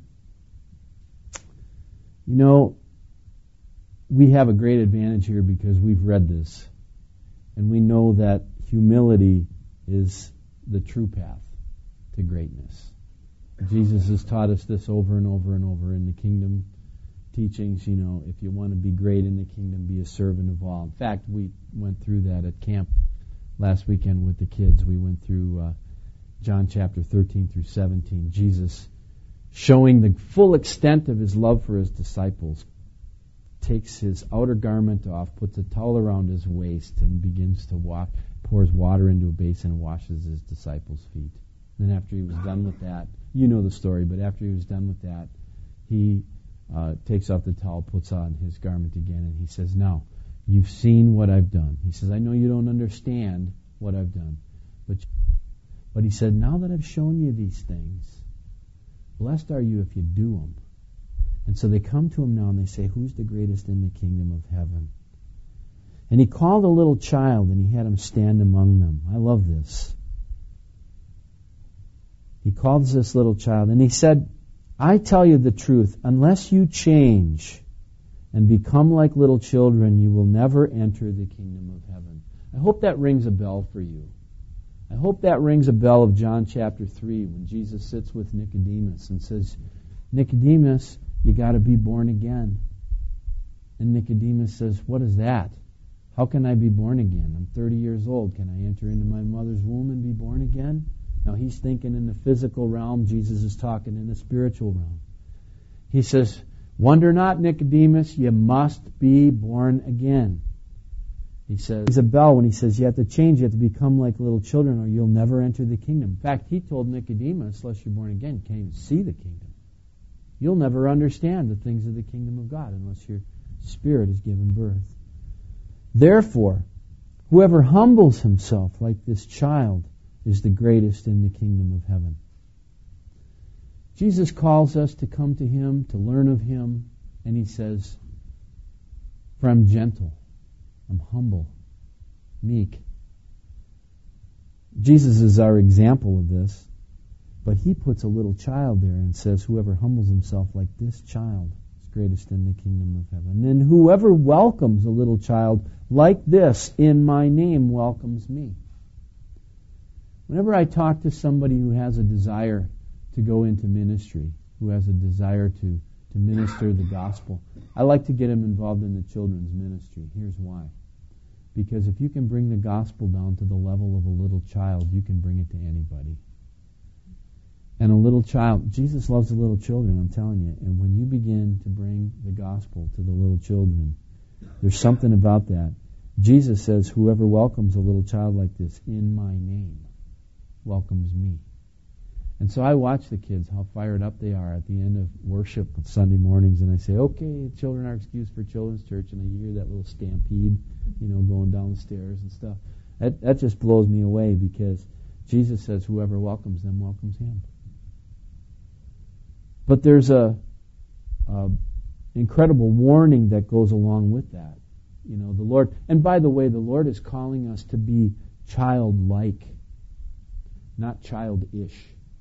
You know, we have a great advantage here because we've read this. And we know that humility is the true path to greatness. Jesus has taught us this over and over and over in the kingdom teachings. You know, if you want to be great in the kingdom, be a servant of all. In fact, we went through that at camp last weekend with the kids. We went through John chapter 13 through 17. Jesus, showing the full extent of his love for his disciples, takes his outer garment off, puts a towel around his waist, and begins to pours water into a basin and washes his disciples' feet. Then after he was done with that, you know the story, but after he was done with that, he takes off the towel, puts on his garment again, and he says, now, you've seen what I've done. He says, I know you don't understand what I've done. But he said, now that I've shown you these things, blessed are you if you do them. And so they come to him now and they say, who's the greatest in the kingdom of heaven? And he called a little child and he had him stand among them. I love this. He called this little child and he said, I tell you the truth, unless you change and become like little children, you will never enter the kingdom of heaven. I hope that rings a bell for you. I hope that rings a bell of John chapter 3 when Jesus sits with Nicodemus and says, Nicodemus, you got to be born again. And Nicodemus says, what is that? How can I be born again? I'm 30 years old. Can I enter into my mother's womb and be born again? Now he's thinking in the physical realm. Jesus is talking in the spiritual realm. He says, wonder not, Nicodemus, you must be born again. He says, he's a bell when he says you have to change, you have to become like little children or you'll never enter the kingdom. In fact, he told Nicodemus, unless you're born again, you can't even see the kingdom. You'll never understand the things of the kingdom of God unless your spirit is given birth. Therefore, whoever humbles himself like this child is the greatest in the kingdom of heaven. Jesus calls us to come to him, to learn of him, and he says, for I'm gentle, I'm humble, meek. Jesus is our example of this, but he puts a little child there and says, whoever humbles himself like this child is greatest in the kingdom of heaven. And whoever welcomes a little child like this in my name welcomes me. Whenever I talk to somebody who has a desire to go into ministry, who has a desire to minister the gospel, I like to get them involved in the children's ministry. Here's why. Because if you can bring the gospel down to the level of a little child, you can bring it to anybody. And a little child, Jesus loves the little children, I'm telling you. And when you begin to bring the gospel to the little children, there's something about that. Jesus says, whoever welcomes a little child like this in my name welcomes me. And so I watch the kids, how fired up they are at the end of worship on Sunday mornings, and I say, okay, children are excused for children's church, and I hear that little stampede, going down the stairs and stuff. That just blows me away because Jesus says whoever welcomes them welcomes him. But there's a incredible warning that goes along with that. The Lord, and by the way, the Lord is calling us to be childlike, not childish.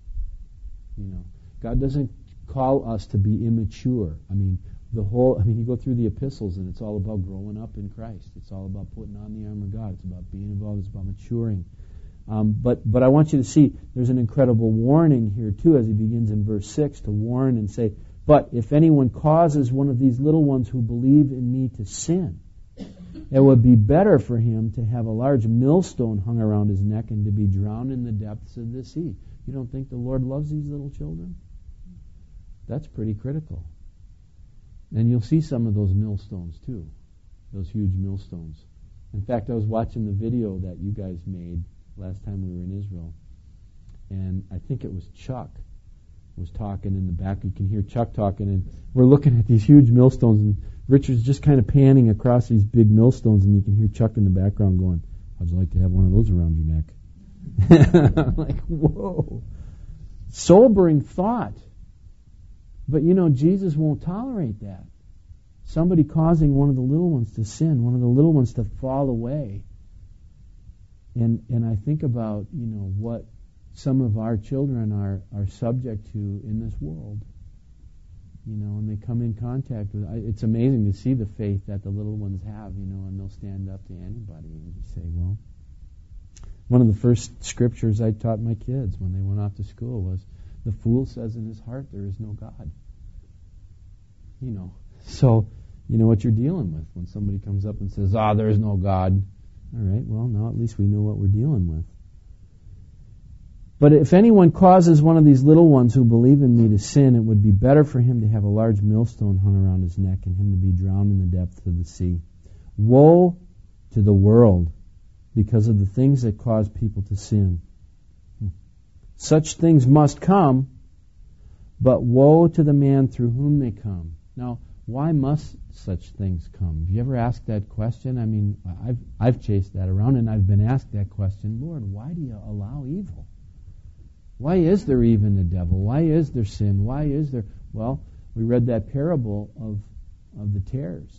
God doesn't call us to be immature. You go through the epistles and it's all about growing up in Christ. It's all about putting on the armor of God. It's about being involved. It's about maturing. But I want you to see there's an incredible warning here too, as he begins in verse 6 to warn and say, "But if anyone causes one of these little ones who believe in me to sin, it would be better for him to have a large millstone hung around his neck and to be drowned in the depths of the sea." You don't think the Lord loves these little children? That's pretty critical. And you'll see some of those millstones too, those huge millstones. In fact, I was watching the video that you guys made last time we were in Israel, and I think it was Chuck was talking in the back. You can hear Chuck talking, and we're looking at these huge millstones, and Richard's just kind of panning across these big millstones, and you can hear Chuck in the background going, "How'd you like to have one of those around your neck?" I'm like, whoa. Sobering thought. But Jesus won't tolerate that. Somebody causing one of the little ones to sin, one of the little ones to fall away. And I think about, what some of our children are subject to in this world. And they come in contact with, it's amazing to see the faith that the little ones have, and they'll stand up to anybody and just say, well, one of the first scriptures I taught my kids when they went off to school was, "The fool says in his heart there is no God." So you know what you're dealing with when somebody comes up and says, "there is no God." All right, well, now at least we know what we're dealing with. "But if anyone causes one of these little ones who believe in me to sin, it would be better for him to have a large millstone hung around his neck and him to be drowned in the depths of the sea. Woe to the world because of the things that cause people to sin. Such things must come, but woe to the man through whom they come." Now, why must such things come? Have you ever asked that question? I've chased that around, and I've been asked that question, "Lord, why do you allow evil? Why is there even a devil? Why is there sin? Why is there..." Well, we read that parable of the tares,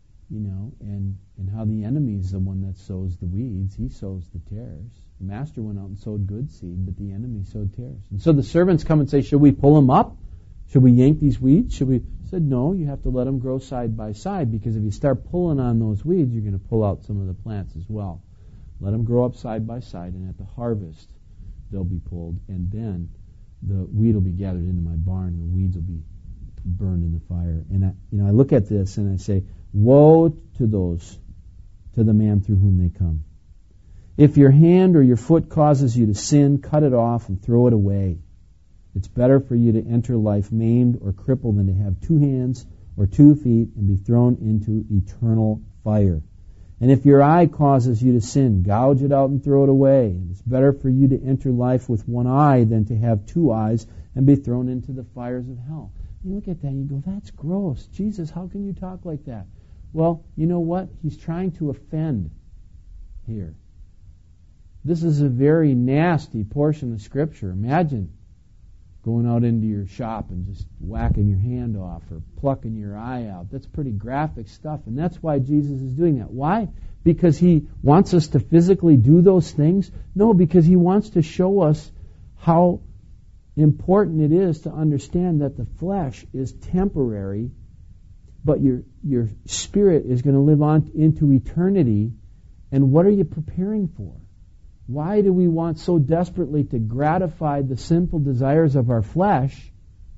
and how the enemy is the one that sows the weeds. He sows the tares. The master went out and sowed good seed, but the enemy sowed tares. And so the servants come and say, "Should we pull them up? Should we yank these weeds? Should we?" I said, "No, you have to let them grow side by side, because if you start pulling on those weeds, you're going to pull out some of the plants as well. Let them grow up side by side, and at the harvest, they'll be pulled, and then the wheat will be gathered into my barn, and the weeds will be burned in the fire." And I look at this and I say, woe to the man through whom they come. "If your hand or your foot causes you to sin, cut it off and throw it away. It's better for you to enter life maimed or crippled than to have 2 hands or 2 feet and be thrown into eternal fire. And if your eye causes you to sin, gouge it out and throw it away. It's better for you to enter life with 1 eye than to have 2 eyes and be thrown into the fires of hell." You look at that and you go, "That's gross. Jesus, how can you talk like that?" Well, you know what? He's trying to offend here. This is a very nasty portion of Scripture. Imagine going out into your shop and just whacking your hand off or plucking your eye out. That's pretty graphic stuff, and that's why Jesus is doing that. Why? Because he wants us to physically do those things? No, because he wants to show us how important it is to understand that the flesh is temporary, but your spirit is going to live on into eternity. And what are you preparing for? Why do we want so desperately to gratify the sinful desires of our flesh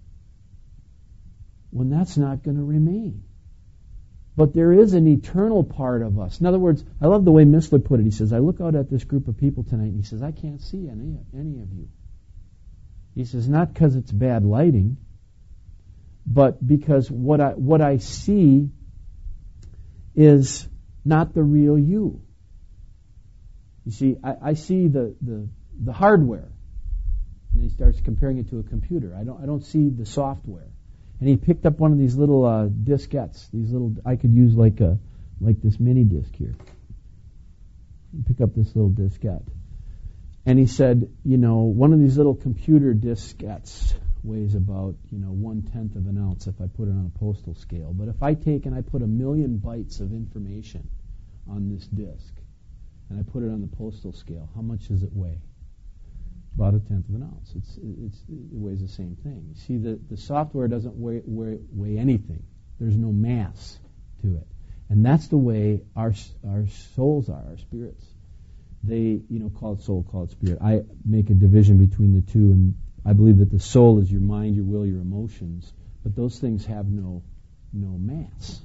when that's not going to remain? But there is an eternal part of us. In other words, I love the way Missler put it. He says, "I look out at this group of people tonight," and he says, "I can't see any of you." He says, not because it's bad lighting, but because what I see is not the real you. You see, I see the hardware, and he starts comparing it to a computer. I don't see the software. And he picked up one of these little diskettes. These little, I could use like this mini disc here. Pick up this little diskette. And he said, one of these little computer diskettes weighs about 1/10 of an ounce if I put it on a postal scale. But if I take and I put 1,000,000 bytes of information on this disk, and I put it on the postal scale, how much does it weigh? About 1/10 of an ounce. It weighs the same thing. You see, the software doesn't weigh anything. There's no mass to it. And that's the way our souls are, our spirits. They, call it soul, call it spirit. I make a division between the two, and I believe that the soul is your mind, your will, your emotions, but those things have no mass.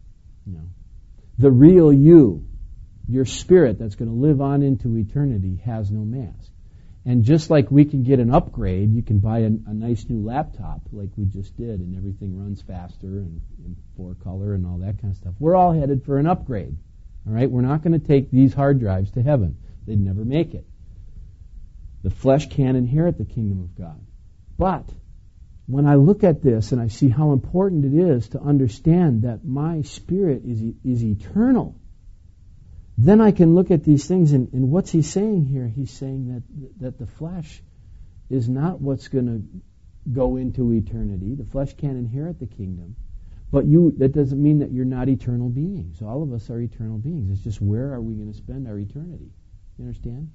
The real you, your spirit that's going to live on into eternity, has no mass. And just like we can get an upgrade, you can buy a nice new laptop like we just did, and everything runs faster and 4-color and all that kind of stuff. We're all headed for an upgrade. All right, we're not going to take these hard drives to heaven. They'd never make it. The flesh can't inherit the kingdom of God. But when I look at this and I see how important it is to understand that my spirit is eternal, then I can look at these things, and what's he saying here? He's saying that the flesh is not what's going to go into eternity. The flesh can't inherit the kingdom. But that doesn't mean that you're not eternal beings. All of us are eternal beings. It's just, where are we going to spend our eternity? You understand?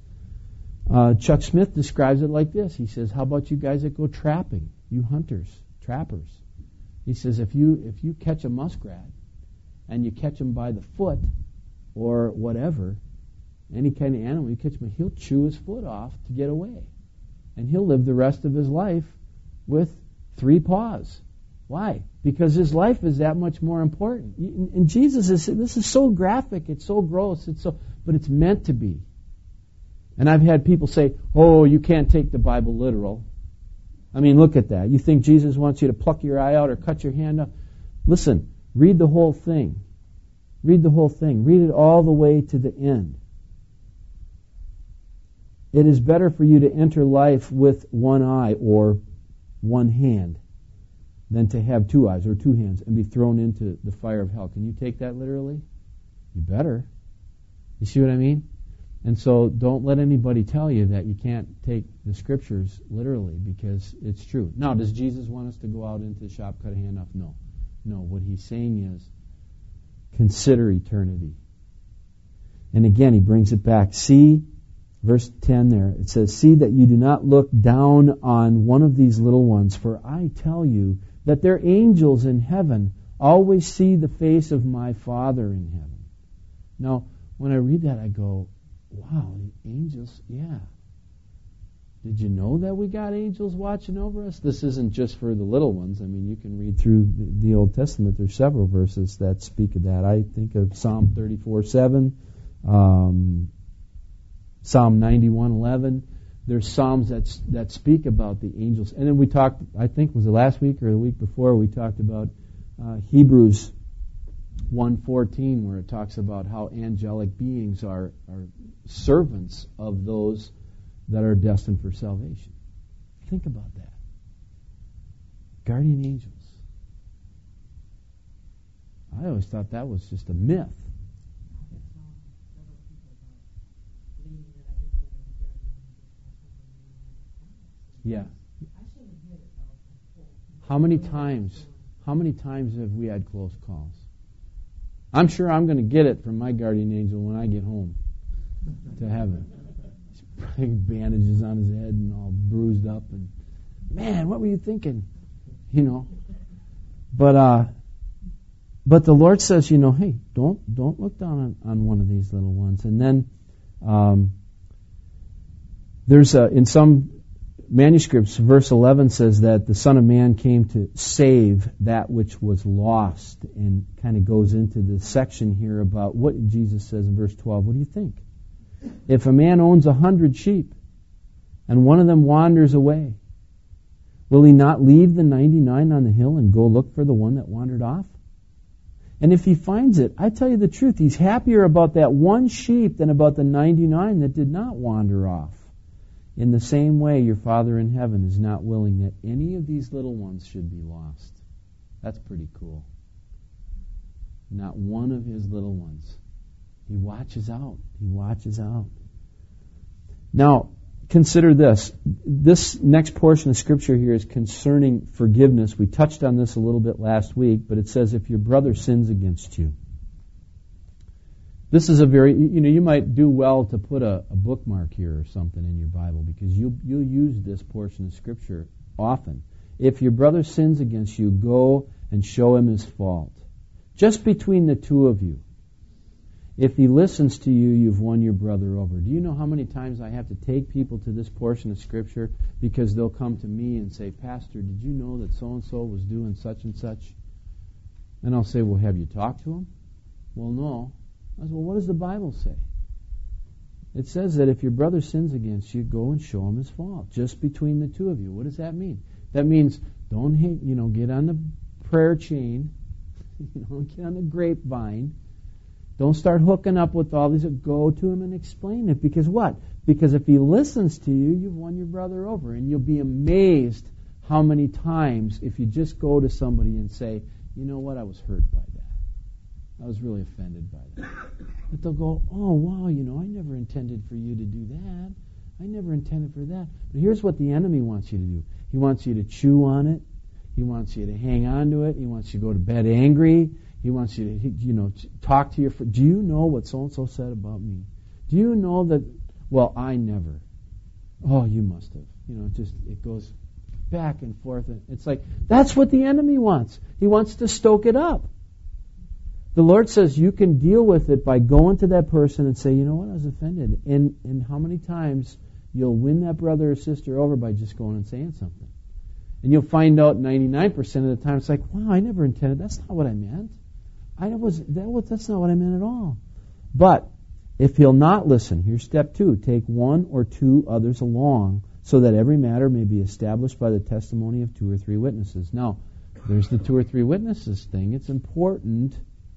Chuck Smith describes it like this. He says, how about you guys that go trapping? You hunters, trappers. He says, if you catch a muskrat and you catch him by the foot or whatever, any kind of animal, you catch him, he'll chew his foot off to get away. And he'll live the rest of his life with 3 paws. Why? Because his life is that much more important. And Jesus this is so graphic, it's so gross, but it's meant to be. And I've had people say, oh, you can't take the Bible literal. I mean, look at that. You think Jesus wants you to pluck your eye out or cut your hand off? Listen, read the whole thing. Read the whole thing. Read it all the way to the end. It is better for you to enter life with 1 eye or 1 hand than to have 2 eyes or 2 hands and be thrown into the fire of hell. Can you take that literally? You better. You see what I mean? And so don't let anybody tell you that you can't take the Scriptures literally, because it's true. Now, does Jesus want us to go out into the shop, cut a hand off? No. No, what he's saying is, consider eternity. And again, he brings it back. See, verse 10 there, it says, see that you do not look down on one of these little ones, for I tell you that their angels in heaven always see the face of my Father in heaven. Now, when I read that, I go, wow, the angels, yeah. Did you know that we got angels watching over us? This isn't just for the little ones. I mean, you can read through the Old Testament. There's several verses that speak of that. I think of Psalm 34:7, Psalm 91:11. There's psalms that speak about the angels. And then we talked, I think it was the last week or the week before, we talked about Hebrews 1:14, where it talks about how angelic beings are servants of those that are destined for salvation. Think about that. Guardian angels. I always thought that was just a myth. Yeah. How many times have we had close calls? I'm sure I'm going to get it from my guardian angel when I get home to heaven. He's bandages on his head and all bruised up, and man, what were you thinking? But the Lord says, hey, don't look down on one of these little ones. And then there's in some manuscripts, verse 11 says that the Son of Man came to save that which was lost, and kind of goes into the section here about what Jesus says in verse 12. What do you think? If a man owns 100 sheep and one of them wanders away, will he not leave the 99 on the hill and go look for the one that wandered off? And if he finds it, I tell you the truth, he's happier about that one sheep than about the 99 that did not wander off. In the same way, your Father in heaven is not willing that any of these little ones should be lost. That's pretty cool. Not one of his little ones. He watches out. He watches out. Now, consider this. This next portion of Scripture here is concerning forgiveness. We touched on this a little bit last week, but it says, if your brother sins against you. This is a very, you might do well to put a bookmark here or something in your Bible, because you'll use this portion of Scripture often. If your brother sins against you, go and show him his fault. Just between the two of you. If he listens to you, you've won your brother over. Do you know how many times I have to take people to this portion of Scripture because they'll come to me and say, Pastor, did you know that so-and-so was doing such and such? And I'll say, well, have you talked to him? Well, no. I said, well, what does the Bible say? It says that if your brother sins against you, go and show him his fault, just between the two of you. What does that mean? That means don't get on the prayer chain, get on the grapevine. Don't start hooking up with all these. Go to him and explain it. Because what? Because if he listens to you, you've won your brother over. And you'll be amazed how many times if you just go to somebody and say, you know what, I was hurt by that. I was really offended by that. But they'll go, oh, wow, I never intended for you to do that. I never intended for that. But here's what the enemy wants you to do. He wants you to chew on it. He wants you to hang on to it. He wants you to go to bed angry. He wants you to, talk to your friend. Do you know what so-and-so said about me? Do you know that, well, I never. Oh, you must have. It goes back and forth. And it's like, that's what the enemy wants. He wants to stoke it up. The Lord says you can deal with it by going to that person and say, you know what, I was offended. And how many times you'll win that brother or sister over by just going and saying something. And you'll find out 99% of the time, it's like, wow, I never intended. That's not what I meant. That's not what I meant at all. But if he'll not listen, here's step 2. Take 1 or 2 others along so that every matter may be established by the testimony of 2 or 3 witnesses. Now, there's the 2 or 3 witnesses thing. It's important,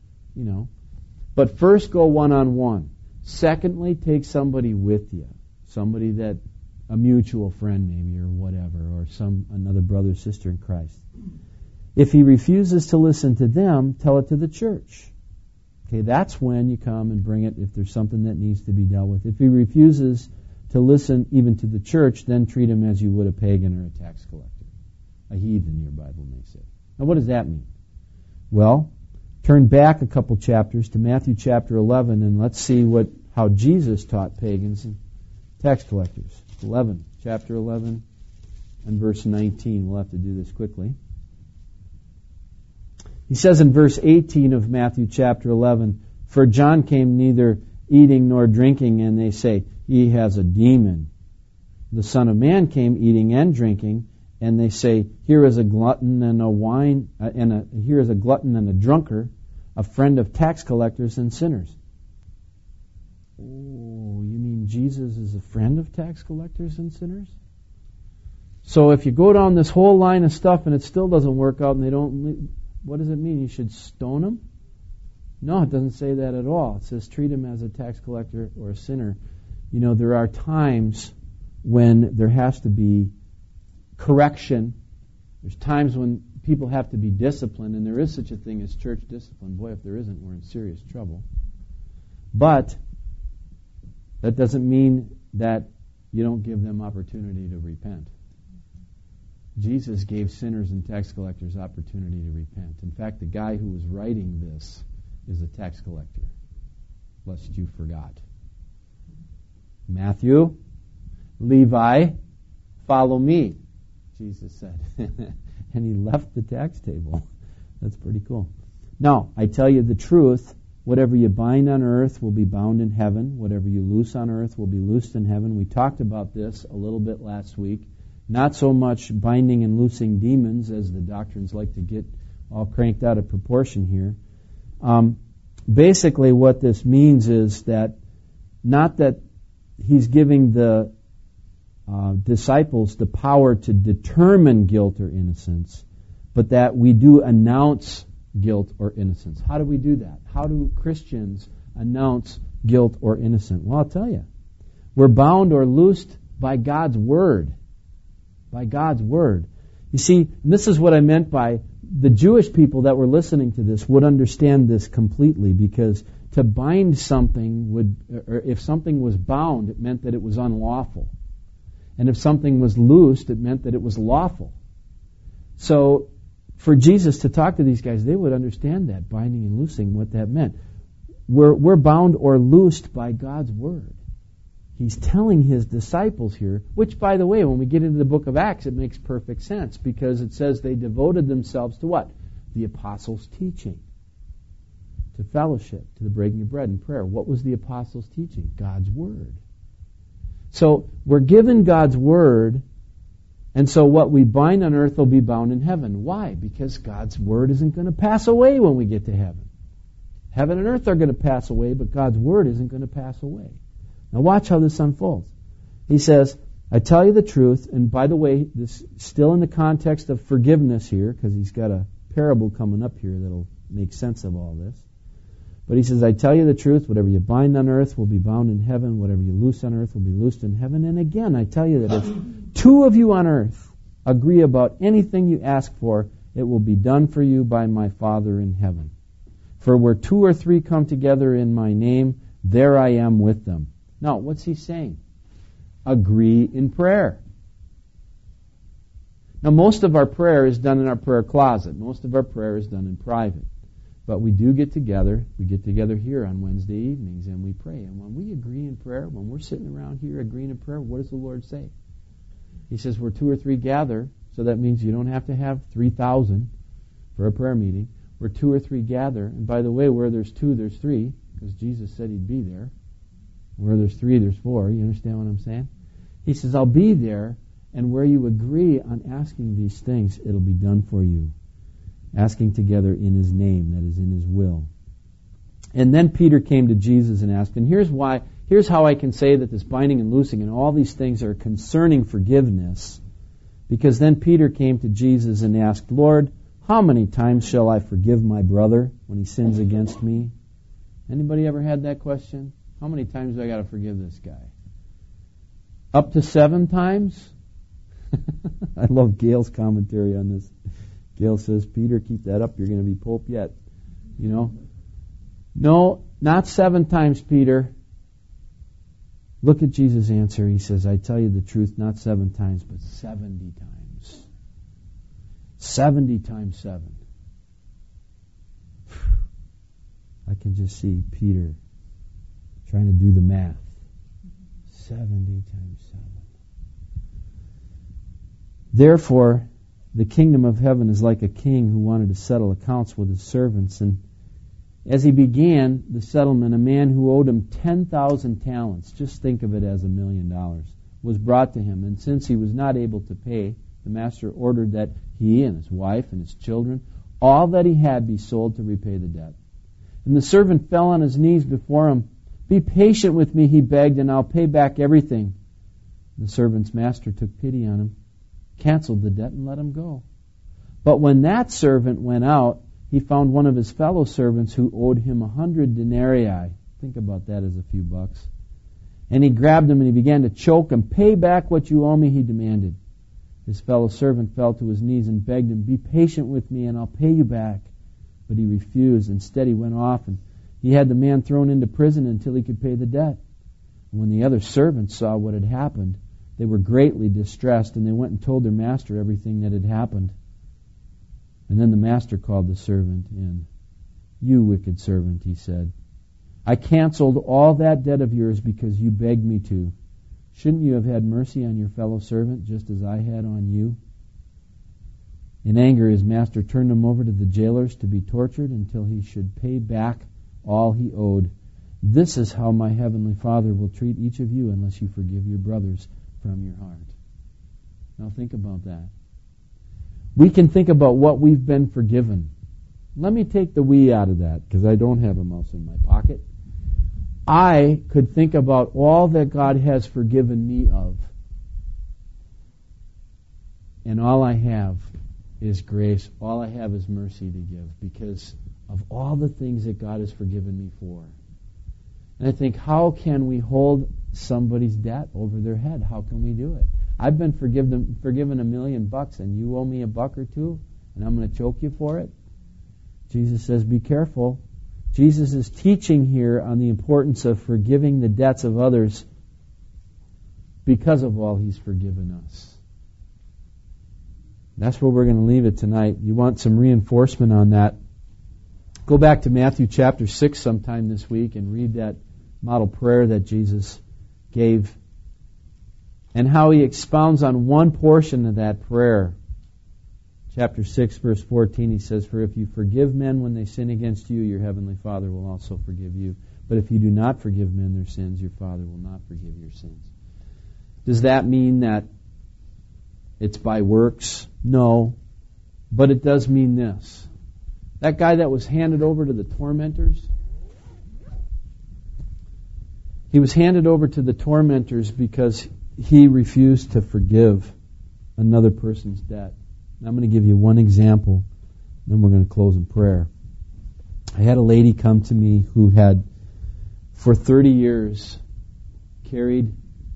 But first go one-on-one. Secondly, take somebody with you. Somebody that, a mutual friend maybe or whatever, or another brother or sister in Christ. If he refuses to listen to them, tell it to the church. Okay, that's when you come and bring it if there's something that needs to be dealt with. If he refuses to listen even to the church, then treat him as you would a pagan or a tax collector. A heathen, your Bible may say. Now what does that mean? Well, turn back a couple chapters to Matthew chapter 11 and let's see how Jesus taught pagans and tax collectors. Chapter 11 and verse 19. We'll have to do this quickly. He says in verse 18 of Matthew chapter 11, for John came neither eating nor drinking, and they say, he has a demon. The Son of Man came eating and drinking, and they say, here is a glutton and here is a glutton and a drunkard, a friend of tax collectors and sinners. Oh, you mean Jesus is a friend of tax collectors and sinners? So if you go down this whole line of stuff and it still doesn't work out and they don't, what does it mean? You should stone them? No, it doesn't say that at all. It says treat him as a tax collector or a sinner. There are times when there has to be correction. There's times when people have to be disciplined, and there is such a thing as church discipline. Boy, if there isn't, we're in serious trouble. But that doesn't mean that you don't give them opportunity to repent. Jesus gave sinners and tax collectors opportunity to repent. In fact, the guy who was writing this is a tax collector, lest you forgot. Matthew, Levi, follow me, Jesus said. And he left the tax table. That's pretty cool. Now, I tell you the truth, whatever you bind on earth will be bound in heaven. Whatever you loose on earth will be loosed in heaven. We talked about this a little bit last week. Not so much binding and loosing demons as the doctrines like to get all cranked out of proportion here. Basically what this means is that not that he's giving the disciples the power to determine guilt or innocence, but that we do announce guilt or innocence. How do we do that? How do Christians announce guilt or innocence? Well, I'll tell you. We're bound or loosed by God's Word. By God's Word. You see, this is what I meant by the Jewish people that were listening to this would understand this completely, because to bind something would, or if something was bound, it meant that it was unlawful. And if something was loosed, it meant that it was lawful. So for Jesus to talk to these guys, they would understand that, binding and loosing, what that meant. We're bound or loosed by God's Word. He's telling His disciples here, which, by the way, when we get into the book of Acts, it makes perfect sense, because it says they devoted themselves to what? The apostles' teaching, to fellowship, to the breaking of bread and prayer. What was the apostles' teaching? God's Word. So we're given God's Word, and so what we bind on earth will be bound in heaven. Why? Because God's Word isn't going to pass away when we get to heaven. Heaven and earth are going to pass away, but God's Word isn't going to pass away. Now watch how this unfolds. He says, I tell you the truth, and by the way, this is still in the context of forgiveness here, because he's got a parable coming up here that'll make sense of all this. But he says, I tell you the truth, whatever you bind on earth will be bound in heaven, whatever you loose on earth will be loosed in heaven. And again, I tell you that if two of you on earth agree about anything you ask for, it will be done for you by my Father in heaven. For where two or three come together in my name, there I am with them. Now, what's he saying? Agree in prayer. Now, most of our prayer is done in our prayer closet. Most of our prayer is done in private. But we do get together. We get together here on Wednesday evenings and we pray. And when we agree in prayer, when we're sitting around here agreeing in prayer, what does the Lord say? He says, where two or three gather, so that means you don't have to have 3,000 for a prayer meeting. Where two or three gather, and by the way, where there's two, there's three, because Jesus said He'd be there. Where there's three, there's four. You understand what I'm saying? He says, I'll be there, and where you agree on asking these things, it'll be done for you. Asking together in His name, that is in His will. And then Peter came to Jesus and asked, and here's how I can say that this binding and loosing and all these things are concerning forgiveness, because then Peter came to Jesus and asked, Lord, how many times shall I forgive my brother when he sins against me? Anybody ever had that question? How many times do I got to forgive this guy? Up to 7 times? I love Gail's commentary on this. Gail says, Peter, keep that up. You're going to be Pope yet. You know? No, not 7 times, Peter. Look at Jesus' answer. He says, I tell you the truth, not 7 times, but 70 times. 70 times 7. I can just see Peter trying to do the math. 70 times 7. Therefore, the kingdom of heaven is like a king who wanted to settle accounts with his servants. And as he began the settlement, a man who owed him 10,000 talents, just think of it as $1 million, was brought to him. And since he was not able to pay, the master ordered that he and his wife and his children, all that he had, be sold to repay the debt. And the servant fell on his knees before him. Be patient with me, he begged, and I'll pay back everything. The servant's master took pity on him, canceled the debt, and let him go. But when that servant went out, he found one of his fellow servants who owed him 100 denarii. Think about that as a few bucks. And he grabbed him and he began to choke him. Pay back what you owe me, he demanded. His fellow servant fell to his knees and begged him, be patient with me and I'll pay you back. But he refused. Instead, he went off and he had the man thrown into prison until he could pay the debt. And when the other servants saw what had happened, they were greatly distressed, and they went and told their master everything that had happened. And then the master called the servant in. You wicked servant, he said, I canceled all that debt of yours because you begged me to. Shouldn't you have had mercy on your fellow servant just as I had on you? In anger, his master turned him over to the jailers to be tortured until he should pay back all he owed. This is how my heavenly Father will treat each of you unless you forgive your brothers from your heart. Now think about that. We can think about what we've been forgiven. Let me take the we out of that, because I don't have a mouse in my pocket. I could think about all that God has forgiven me of. And all I have is grace. All I have is mercy to give because of all the things that God has forgiven me for. And I think, how can we hold somebody's debt over their head? How can we do it? I've been forgiven $1 million, and you owe me $1 or $2, and I'm going to choke you for it? Jesus says, be careful. Jesus is teaching here on the importance of forgiving the debts of others. because of all He's forgiven us. That's where we're going to leave it tonight. You want some reinforcement on that? Go back to Matthew chapter 6 sometime this week and read that model prayer that Jesus gave and how He expounds on one portion of that prayer. Chapter 6, verse 14, He says, "For if you forgive men when they sin against you, your heavenly Father will also forgive you. But if you do not forgive men their sins, your Father will not forgive your sins." Does that mean that it's by works? No. But it does mean this. That guy that was handed over to the tormentors, he was handed over to the tormentors because he refused to forgive another person's debt. Now I'm going to give you one example, then we're going to close in prayer. I had a lady come to me who had, for 30 years, carried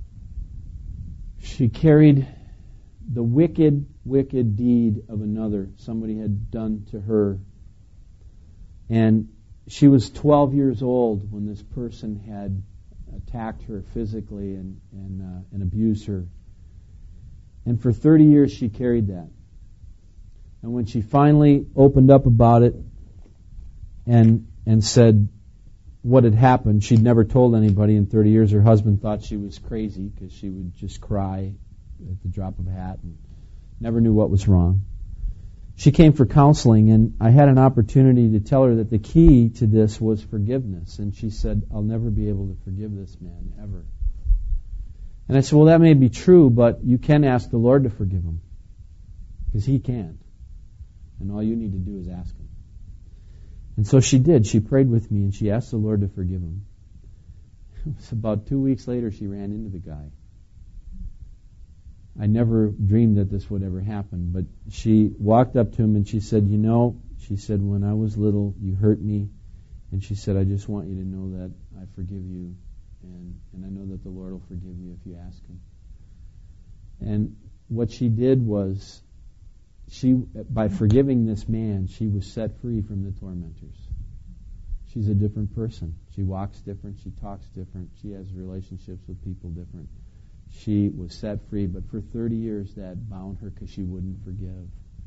the wicked deed of another. Somebody had done to her. And she was 12 years old when this person had attacked her physically and abused her. And for 30 years she carried that. And when she finally opened up about it and said what had happened, she'd never told anybody in 30 years. Her husband thought she was crazy because she would just cry at the drop of a hat and never knew what was wrong. She came for counseling, and I had an opportunity to tell her that the key to this was forgiveness. And she said, "I'll never be able to forgive this man, ever." And I said, "Well, that may be true, but you can ask the Lord to forgive him, because He can. And all you need to do is ask Him." And so she did. She prayed with me, and she asked the Lord to forgive him. It was about 2 weeks later she ran into the guy. I never dreamed that this would ever happen, but she walked up to him and she said, she said, "When I was little, you hurt me." And she said, "I just want you to know that I forgive you, and I know that the Lord will forgive you if you ask Him." And what she did was, by forgiving this man, she was set free from the tormentors. She's a different person. She walks different. She talks different. She has relationships with people different. She was set free, but for 30 years that bound her because she wouldn't forgive.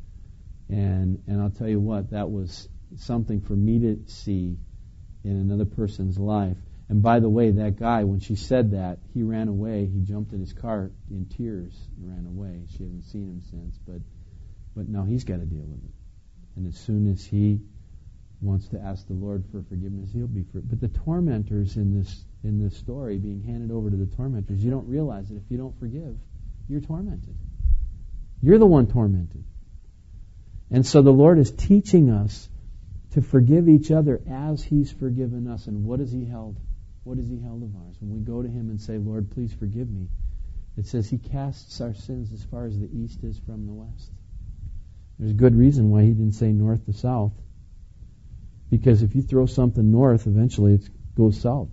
And I'll tell you what, that was something for me to see in another person's life. And by the way, that guy, when she said that, he ran away. He jumped in his car in tears and ran away. She hasn't seen him since, but now he's got to deal with it. And as soon as he wants to ask the Lord for forgiveness, he'll be free. But the tormentors in this story, being handed over to the tormentors, you don't realize that if you don't forgive, you're tormented. You're the one tormented. And so the Lord is teaching us to forgive each other as He's forgiven us. And what has He held? What has He held of ours? When we go to Him and say, "Lord, please forgive me," it says He casts our sins as far as the east is from the west. There's a good reason why He didn't say north to south. Because if you throw something north, eventually it goes south.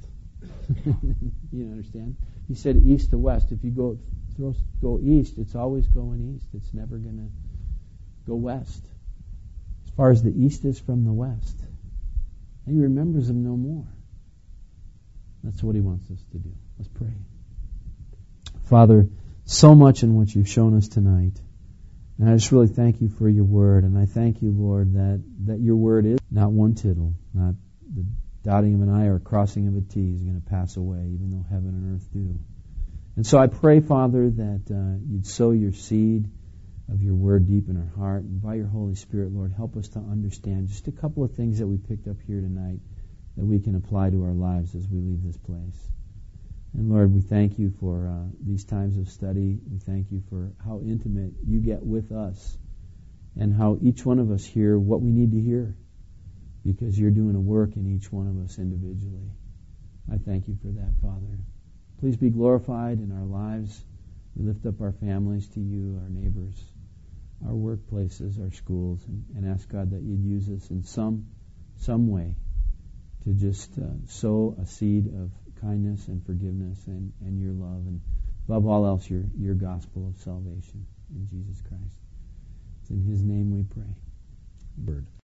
You understand? He said east to west. If you go east, it's always going east. It's never going to go west. As far as the east is from the west. And He remembers them no more. That's what He wants us to do. Let's pray. Father, so much in what you've shown us tonight. And I just really thank you for your word. And I thank you, Lord, that your word is not one tittle, not the dotting of an I or crossing of a T is going to pass away, even though heaven and earth do. And so I pray, Father, that you'd sow your seed of your word deep in our heart. And by your Holy Spirit, Lord, help us to understand just a couple of things that we picked up here tonight that we can apply to our lives as we leave this place. And Lord, we thank you for these times of study. We thank you for how intimate you get with us and how each one of us hear what we need to hear because you're doing a work in each one of us individually. I thank you for that, Father. Please be glorified in our lives. We lift up our families to you, our neighbors, our workplaces, our schools, and ask God that you'd use us in some way to just sow a seed of kindness and forgiveness and your love, and above all else, your gospel of salvation in Jesus Christ. It's in His name we pray. Word.